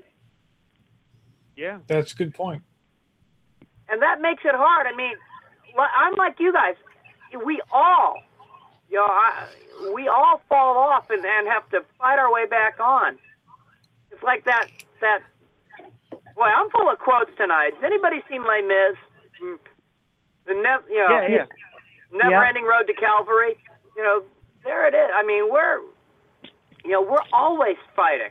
Yeah. That's a good point. And that makes it hard. I mean, I'm like you guys. We all, we all fall off and have to fight our way back on. It's like that. Boy, I'm full of quotes tonight. Has anybody seen Les Mis? The never-ending road to Calvary. There it is. I mean, we're always fighting.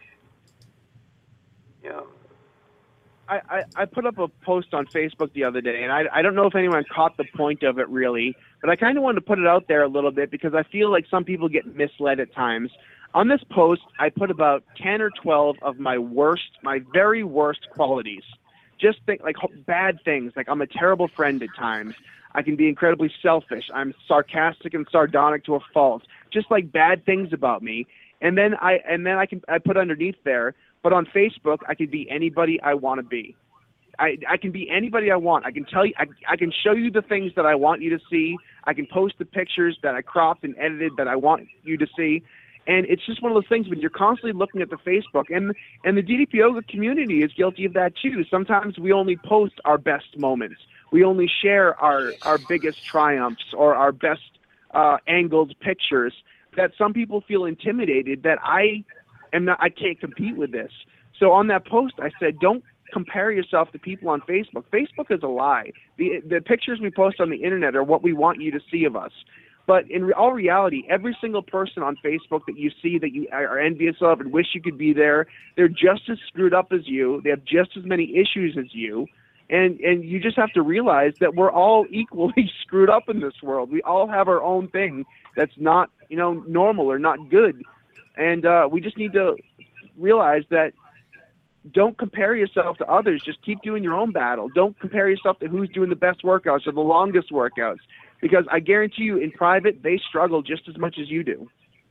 I put up a post on Facebook the other day, and I don't know if anyone caught the point of it really, but I kind of wanted to put it out there a little bit because I feel like some people get misled at times. On this post, I put about 10 or 12 of my very worst qualities. Just think like bad things, like I'm a terrible friend at times. I can be incredibly selfish. I'm sarcastic and sardonic to a fault. Just like bad things about me. And then I put underneath there, but on Facebook, I can be anybody I want to be. I can be anybody I want. I can tell you, I can show you the things that I want you to see. I can post the pictures that I cropped and edited that I want you to see. And it's just one of those things when you're constantly looking at the Facebook, and the DDP Yoga community is guilty of that too. Sometimes we only post our best moments. We only share our biggest triumphs or our best angled pictures, that some people feel intimidated that I can't compete with this. So on that post, I said, don't compare yourself to people on Facebook. Facebook is a lie. The pictures we post on the internet are what we want you to see of us. But in all reality, every single person on Facebook that you see that you are envious of and wish you could be there, they're just as screwed up as you. They have just as many issues as you. And you just have to realize that we're all equally screwed up in this world. We all have our own thing that's not, normal or not good. And we just need to realize that don't compare yourself to others. Just keep doing your own battle. Don't compare yourself to who's doing the best workouts or the longest workouts. Because I guarantee you, in private, they struggle just as much as you do.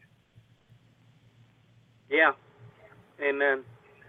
Yeah. Amen.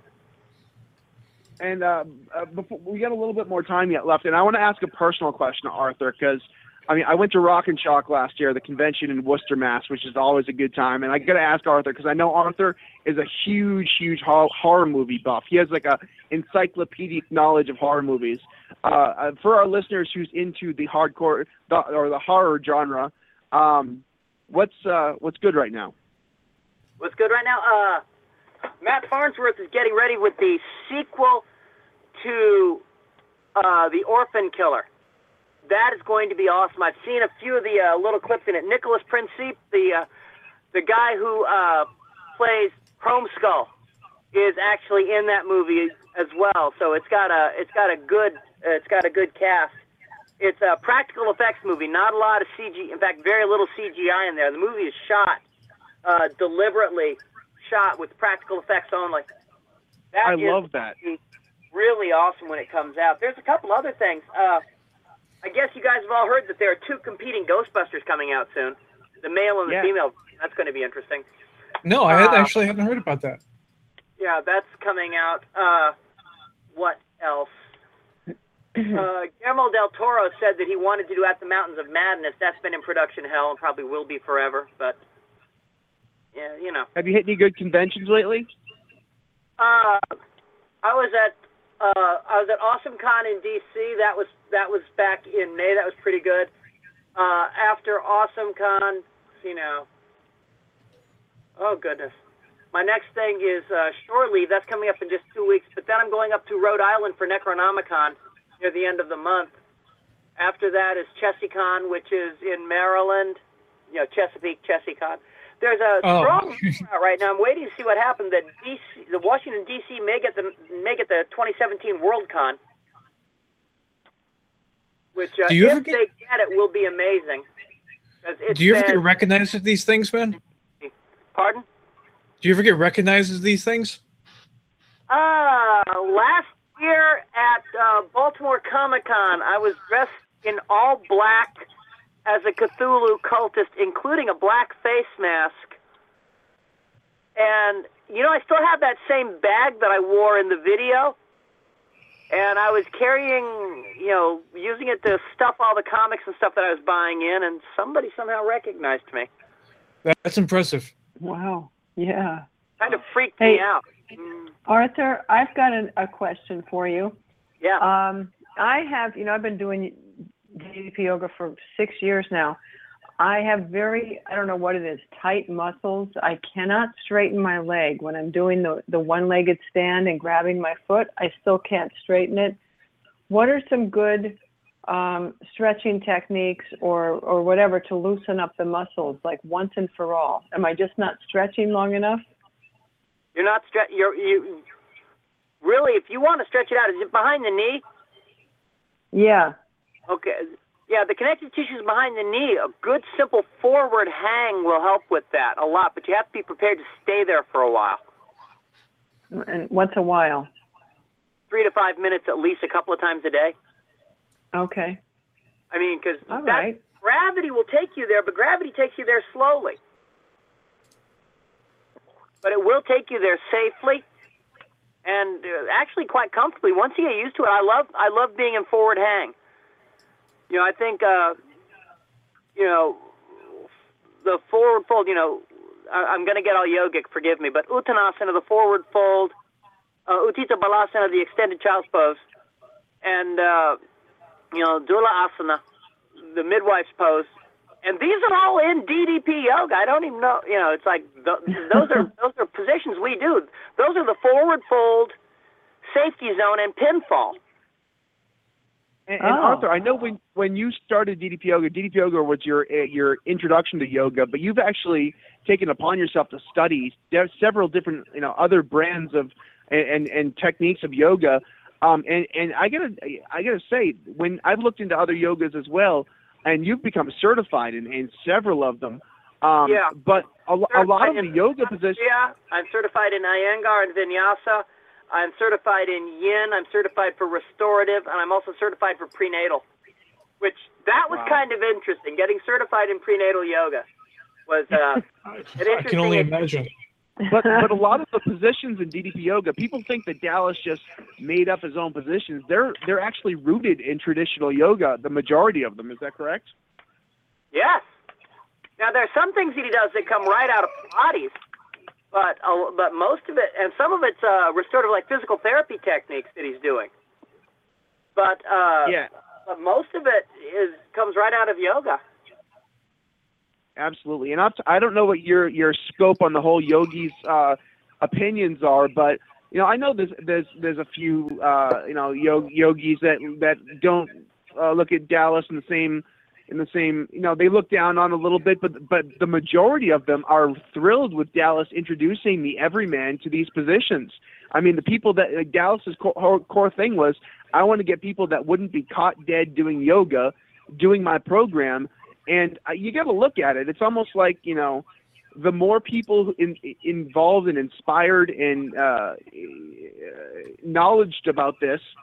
And before, we got a little bit more time yet left, and I want to ask a personal question to Arthur, because I went to Rock and Chalk last year, the convention in Worcester, Mass, which is always a good time. And I got to ask Arthur, because I know Arthur is a huge horror movie buff. He has like a encyclopedic knowledge of horror movies. For our listeners who's into the hardcore or the horror genre, what's good right now? What's good right now? Matt Farnsworth is getting ready with the sequel to The Orphan Killer. That is going to be awesome. I've seen a few of the little clips in it. Nicholas Principe, the guy who plays Chrome Skull, is actually in that movie as well. So it's got a good cast. It's a practical effects movie, not a lot of CG. In fact, very little CGI in there. The movie is shot deliberately, shot with practical effects only. I love that. Really awesome when it comes out. There's a couple other things. I guess you guys have all heard that there are two competing Ghostbusters coming out soon. The male and the female. That's going to be interesting. No, I actually haven't heard about that. Yeah, that's coming out. What else? Guillermo del Toro said that he wanted to do At the Mountains of Madness. That's been in production hell and probably will be forever. But yeah, you know. Have you hit any good conventions lately? I was at Awesome Con in DC. That was back in May. That was pretty good. After Awesome Con, you know. Oh goodness. My next thing is Shore Leave. That's coming up in just 2 weeks. But then I'm going up to Rhode Island for Necronomicon near the end of the month. After that is ChessieCon, which is in Maryland. You know, Chesapeake, ChessieCon. There's a strong rumor out right now. I'm waiting to see what happens. That the Washington D.C. may get the 2017 WorldCon, which if they get it, will be amazing. Do you ever get recognized at these things, man? Pardon? Do you ever get recognized as these things? Last year at Baltimore Comic-Con, I was dressed in all black as a Cthulhu cultist, including a black face mask. And, you know, I still have that same bag that I wore in the video. And I was carrying, you know, using it to stuff all the comics and stuff that I was buying in, and somebody somehow recognized me. That's impressive. Wow. Yeah. Kind of freaked me out. Arthur, I've got a question for you. Yeah. I have, you know, I've been doing DDP yoga for 6 years now. I have I don't know what it is, tight muscles. I cannot straighten my leg. When I'm doing the one-legged stand and grabbing my foot, I still can't straighten it. What are some good stretching techniques or whatever to loosen up the muscles, like once and for all? Am I just not stretching long enough? You're not you really, if you want to stretch it out, is it behind the knee? Yeah. Okay. Yeah, the connective tissue is behind the knee. A good, simple forward hang will help with that a lot, but you have to be prepared to stay there for a while. And what's a while? 3 to 5 minutes at least, a couple of times a day. Okay. I mean, because right. Gravity will take you there, but gravity takes you there slowly. But it will take you there safely and actually quite comfortably. Once you get used to it, I love being in forward hang. You know, I think, you know, the forward fold, you know, I'm going to get all yogic, forgive me, but Uttanasana, the forward fold, Utthita Balasana, the extended child's pose, and, you know, Dula Asana, the midwife's pose. And these are all in DDP yoga. I don't even know, you know, it's like those are positions we do. Those are the forward fold, safety zone, and pinfall. And Arthur, I know when you started DDP Yoga was your introduction to yoga, but you've actually taken upon yourself to study several different, you know, other brands of and techniques of yoga. And I gotta say, when I've looked into other yogas as well, and you've become certified in several of them. Yeah. But a lot of the yoga positions. Yeah, I'm certified in Iyengar and Vinyasa. I'm certified in Yin. I'm certified for restorative, and I'm also certified for prenatal. Which that was kind of interesting. Getting certified in prenatal yoga was an interesting. I can only imagine. But a lot of the positions in DDP yoga, people think that Dallas just made up his own positions. They're actually rooted in traditional yoga. The majority of them, is that correct? Yes. Now there are some things that he does that come right out of Pilates. But most of it, and some of it's restorative, like physical therapy techniques that he's doing. But but most of it comes right out of yoga. Absolutely, and I don't know what your scope on the whole yogis' opinions are, but you know I know there's a few you know yogis that don't look at Dallas in the same. You know, they look down on a little bit, but the majority of them are thrilled with Dallas introducing the everyman to these positions. I mean, the people that Dallas's core thing was, I want to get people that wouldn't be caught dead doing yoga, doing my program, and you got to look at it. It's almost like, you know, the more people involved and inspired and knowledged about this,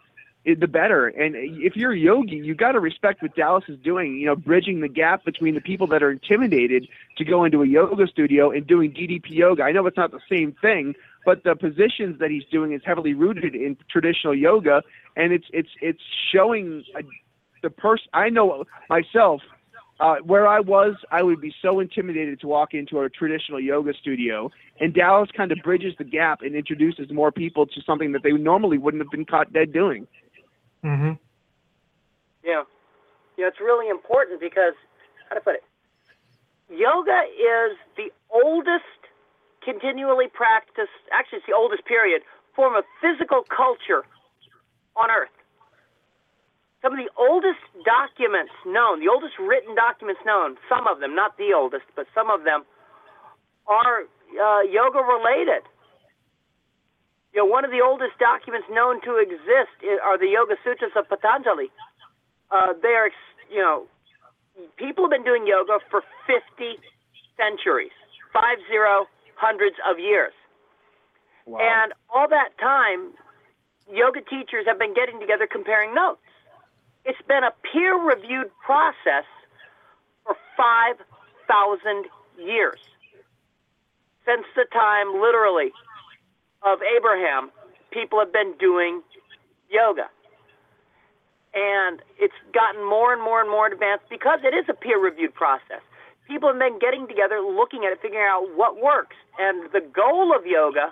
the better. And if you're a yogi, you got to respect what Dallas is doing, you know, bridging the gap between the people that are intimidated to go into a yoga studio and doing DDP yoga. I know it's not the same thing, but the positions that he's doing is heavily rooted in traditional yoga, and it's showing the person. I know myself, where I would be so intimidated to walk into a traditional yoga studio, and Dallas kind of bridges the gap and introduces more people to something that they normally wouldn't have been caught dead doing. Mm-hmm. Yeah. It's really important because, how to put it, yoga is the oldest continually practiced, actually it's the oldest period, form of physical culture on Earth. Some of the oldest documents known, the oldest written documents known, some of them, not the oldest, but some of them, are yoga related. You know, one of the oldest documents known to exist are the Yoga Sutras of Patanjali. They are, you know, people have been doing yoga for 50 centuries, 50 hundreds of years. Wow. And all that time, yoga teachers have been getting together comparing notes. It's been a peer-reviewed process for 5,000 years. Since the time, literally, of Abraham, people have been doing yoga. And it's gotten more and more and more advanced because it is a peer-reviewed process. People have been getting together, looking at it, figuring out what works. And the goal of yoga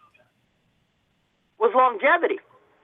was longevity.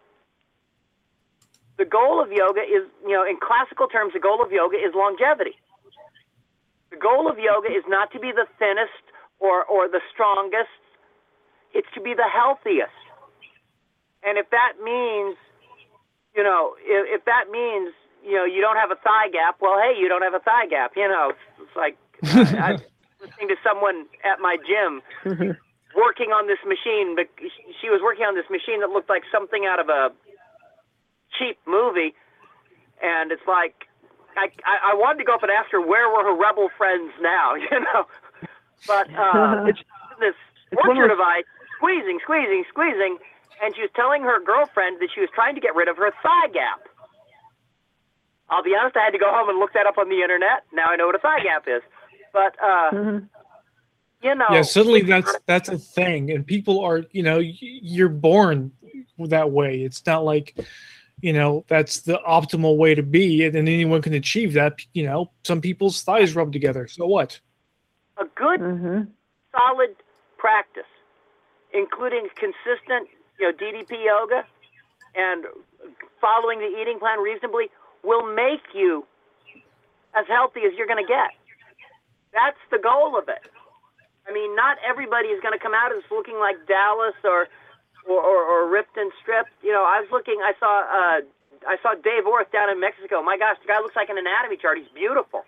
The goal of yoga is, you know, in classical terms, the goal of yoga is longevity. The goal of yoga is not to be the thinnest or the strongest. It's to be the healthiest. And if that means, you know, if that means, you know, you don't have a thigh gap, well, hey, you don't have a thigh gap. You know, it's like I was listening to someone at my gym working on this machine, but she was working on this machine that looked like something out of a cheap movie, and it's like I wanted to go up and ask her where were her rebel friends now, you know, but it's this torture device, squeezing, and she was telling her girlfriend that she was trying to get rid of her thigh gap. I'll be honest, I had to go home and look that up on the internet. Now I know what a thigh gap is, but you know, yeah, suddenly that's a thing, and people are, you know, you're born that way. It's not like, you know, that's the optimal way to be, and anyone can achieve that. You know, some people's thighs rub together. So what? A good, solid practice, including consistent, you know, DDP yoga and following the eating plan reasonably, will make you as healthy as you're going to get. That's the goal of it. I mean, not everybody is going to come out as looking like Dallas or ripped and stripped. You know, I saw Dave Orth down in Mexico. My gosh, the guy looks like an anatomy chart. He's beautiful.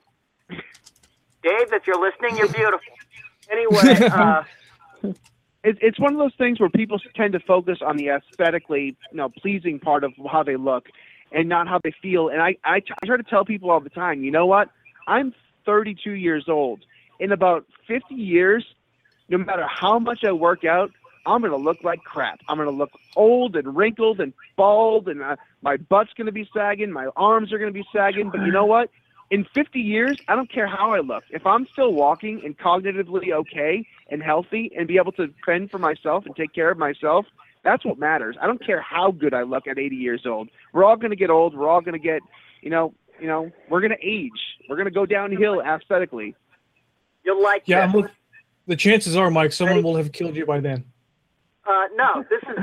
Dave, if you're listening, you're beautiful. Anyway, it's one of those things where people tend to focus on the aesthetically, you know, pleasing part of how they look, and not how they feel. And I try to tell people all the time, you know what? I'm 32 years old. In about 50 years, no matter how much I work out, I'm going to look like crap. I'm going to look old and wrinkled and bald, and my butt's going to be sagging, my arms are going to be sagging. But you know what? In 50 years, I don't care how I look. If I'm still walking and cognitively okay and healthy and be able to fend for myself and take care of myself, that's what matters. I don't care how good I look at 80 years old. We're all going to get old. We're all going to get, you know, we're going to age. We're going to go downhill aesthetically. You'll like yeah, this. The chances are, Mike, someone will have killed you by then. No, this is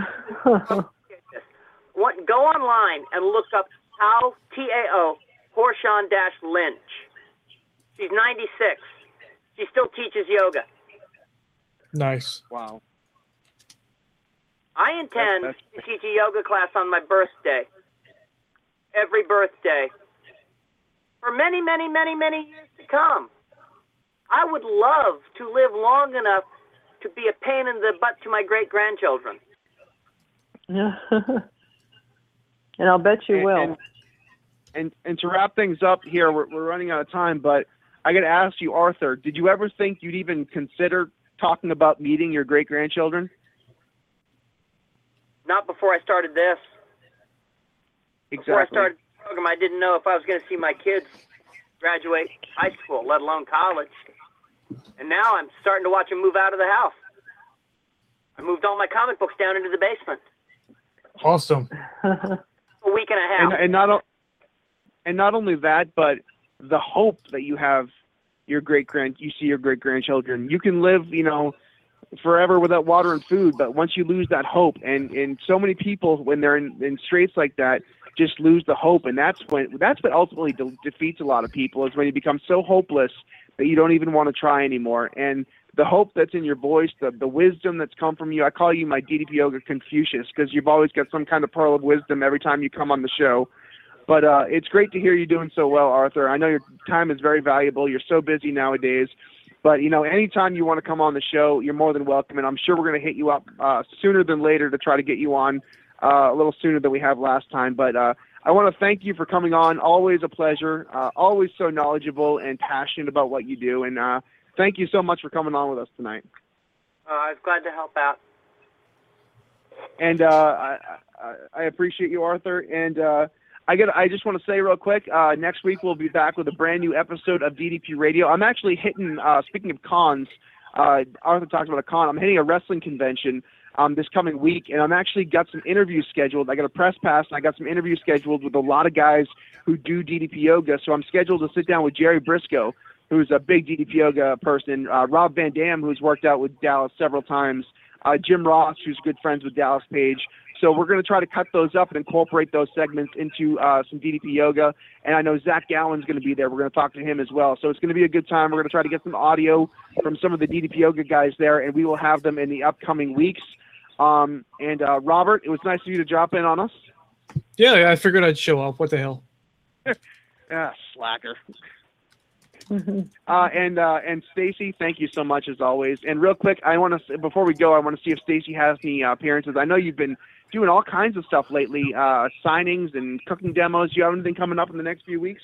go online and look up Tao, T-A-O, Horshon-Lynch. She's 96. She still teaches yoga. Nice. Wow. I intend to teach a yoga class on my birthday. Every birthday. For many, many, many, many years to come. I would love to live long enough to be a pain in the butt to my great-grandchildren. And I'll bet you will. And to wrap things up here, we're running out of time, but I got to ask you, Arthur, did you ever think you'd even consider talking about meeting your great-grandchildren? Not before I started this. Before I started the program, I didn't know if I was going to see my kids graduate high school, let alone college. And now I'm starting to watch them move out of the house. I moved all my comic books down into the basement. Awesome. A week and a half. And not only that, but the hope that you have you see your great grandchildren. You can live, forever without water and food, but once you lose that hope, and so many people when they're in straits like that just lose the hope, and that's what ultimately defeats a lot of people, is when you become so hopeless that you don't even want to try anymore. And the hope that's in your voice, the wisdom that's come from you, I call you my DDP Yoga Confucius, because you've always got some kind of pearl of wisdom every time you come on the show. But it's great to hear you doing so well, Arthur. I know your time is very valuable. You're so busy nowadays. But, anytime you want to come on the show, you're more than welcome. And I'm sure we're going to hit you up sooner than later to try to get you on a little sooner than we have last time. But I want to thank you for coming on. Always a pleasure. Always so knowledgeable and passionate about what you do. And thank you so much for coming on with us tonight. I was glad to help out. And I appreciate you, Arthur. And I just want to say real quick, next week we'll be back with a brand new episode of DDP Radio. I'm actually hitting, speaking of cons, Arthur talked about a con. I'm hitting a wrestling convention this coming week, and I'm actually got some interviews scheduled. I got a press pass, and I got some interviews scheduled with a lot of guys who do DDP Yoga. So I'm scheduled to sit down with Jerry Briscoe, who's a big DDP Yoga person, Rob Van Dam, who's worked out with Dallas several times, Jim Ross, who's good friends with Dallas Page. So we're going to try to cut those up and incorporate those segments into some DDP Yoga. And I know Zach Gallen's going to be there. We're going to talk to him as well. So it's going to be a good time. We're going to try to get some audio from some of the DDP Yoga guys there, and we will have them in the upcoming weeks. Robert, it was nice of you to drop in on us. Yeah, I figured I'd show up. What the hell? Slacker. And Stacy, thank you so much as always. And real quick, before we go, I want to see if Stacy has any appearances. I know you've been doing all kinds of stuff lately, signings and cooking demos. Do you have anything coming up in the next few weeks?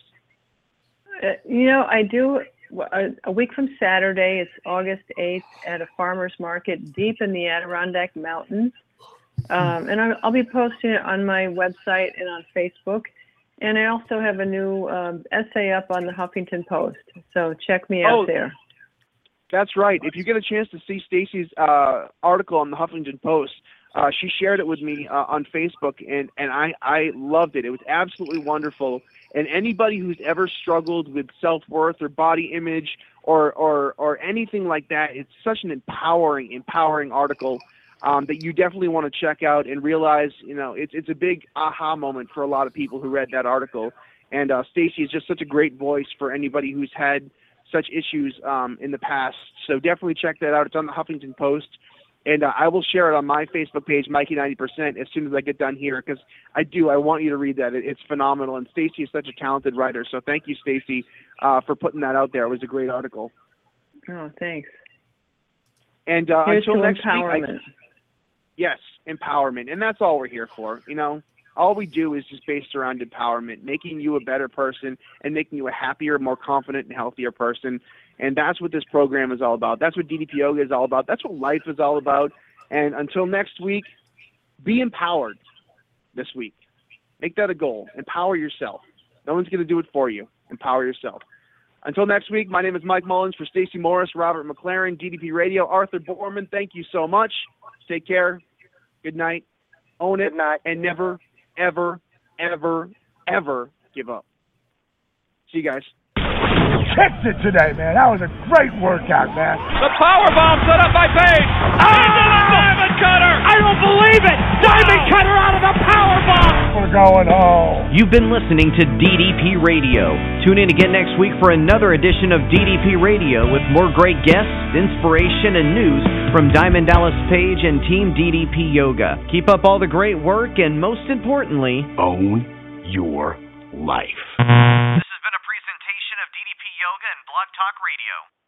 I do. A week from Saturday, it's August 8th at a farmer's market deep in the Adirondack Mountains. And I'll be posting it on my website and on Facebook. And I also have a new essay up on the Huffington Post. So check me out there. That's right. If you get a chance to see Stacy's article on the Huffington Post, she shared it with me on Facebook, and I loved it. It was absolutely wonderful. And anybody who's ever struggled with self-worth or body image or anything like that, it's such an empowering article that you definitely want to check out and realize, it's a big aha moment for a lot of people who read that article. And Stacy is just such a great voice for anybody who's had such issues in the past. So definitely check that out. It's on the Huffington Post. And I will share it on my Facebook page, Mikey 90%, as soon as I get done here, because I want you to read that. It's phenomenal. And Stacy is such a talented writer. So thank you, Stacy, for putting that out there. It was a great article. Oh, thanks. And until next week, yes, empowerment. And that's all we're here for. All we do is just based around empowerment, making you a better person and making you a happier, more confident, and healthier person. And that's what this program is all about. That's what DDP Yoga is all about. That's what life is all about. And until next week, be empowered this week. Make that a goal. Empower yourself. No one's going to do it for you. Empower yourself. Until next week, my name is Mike Mullins for Stacy Morris, Robert McLaren, DDP Radio, Arthur Borman. Thank you so much. Take care. Good night. Own it. Good night. And never, ever, ever, ever give up. See you guys. Kicked it today, man. That was a great workout, man. The power bomb set up by Page. Into the Diamond Cutter. I don't believe it. Diamond Cutter out of the power bomb. We're going home. You've been listening to DDP Radio. Tune in again next week for another edition of DDP Radio with more great guests, inspiration, and news from Diamond Dallas Page and Team DDP Yoga. Keep up all the great work, and most importantly, own your life. This has been a presentation of DDP Yoga and Blog Talk Radio.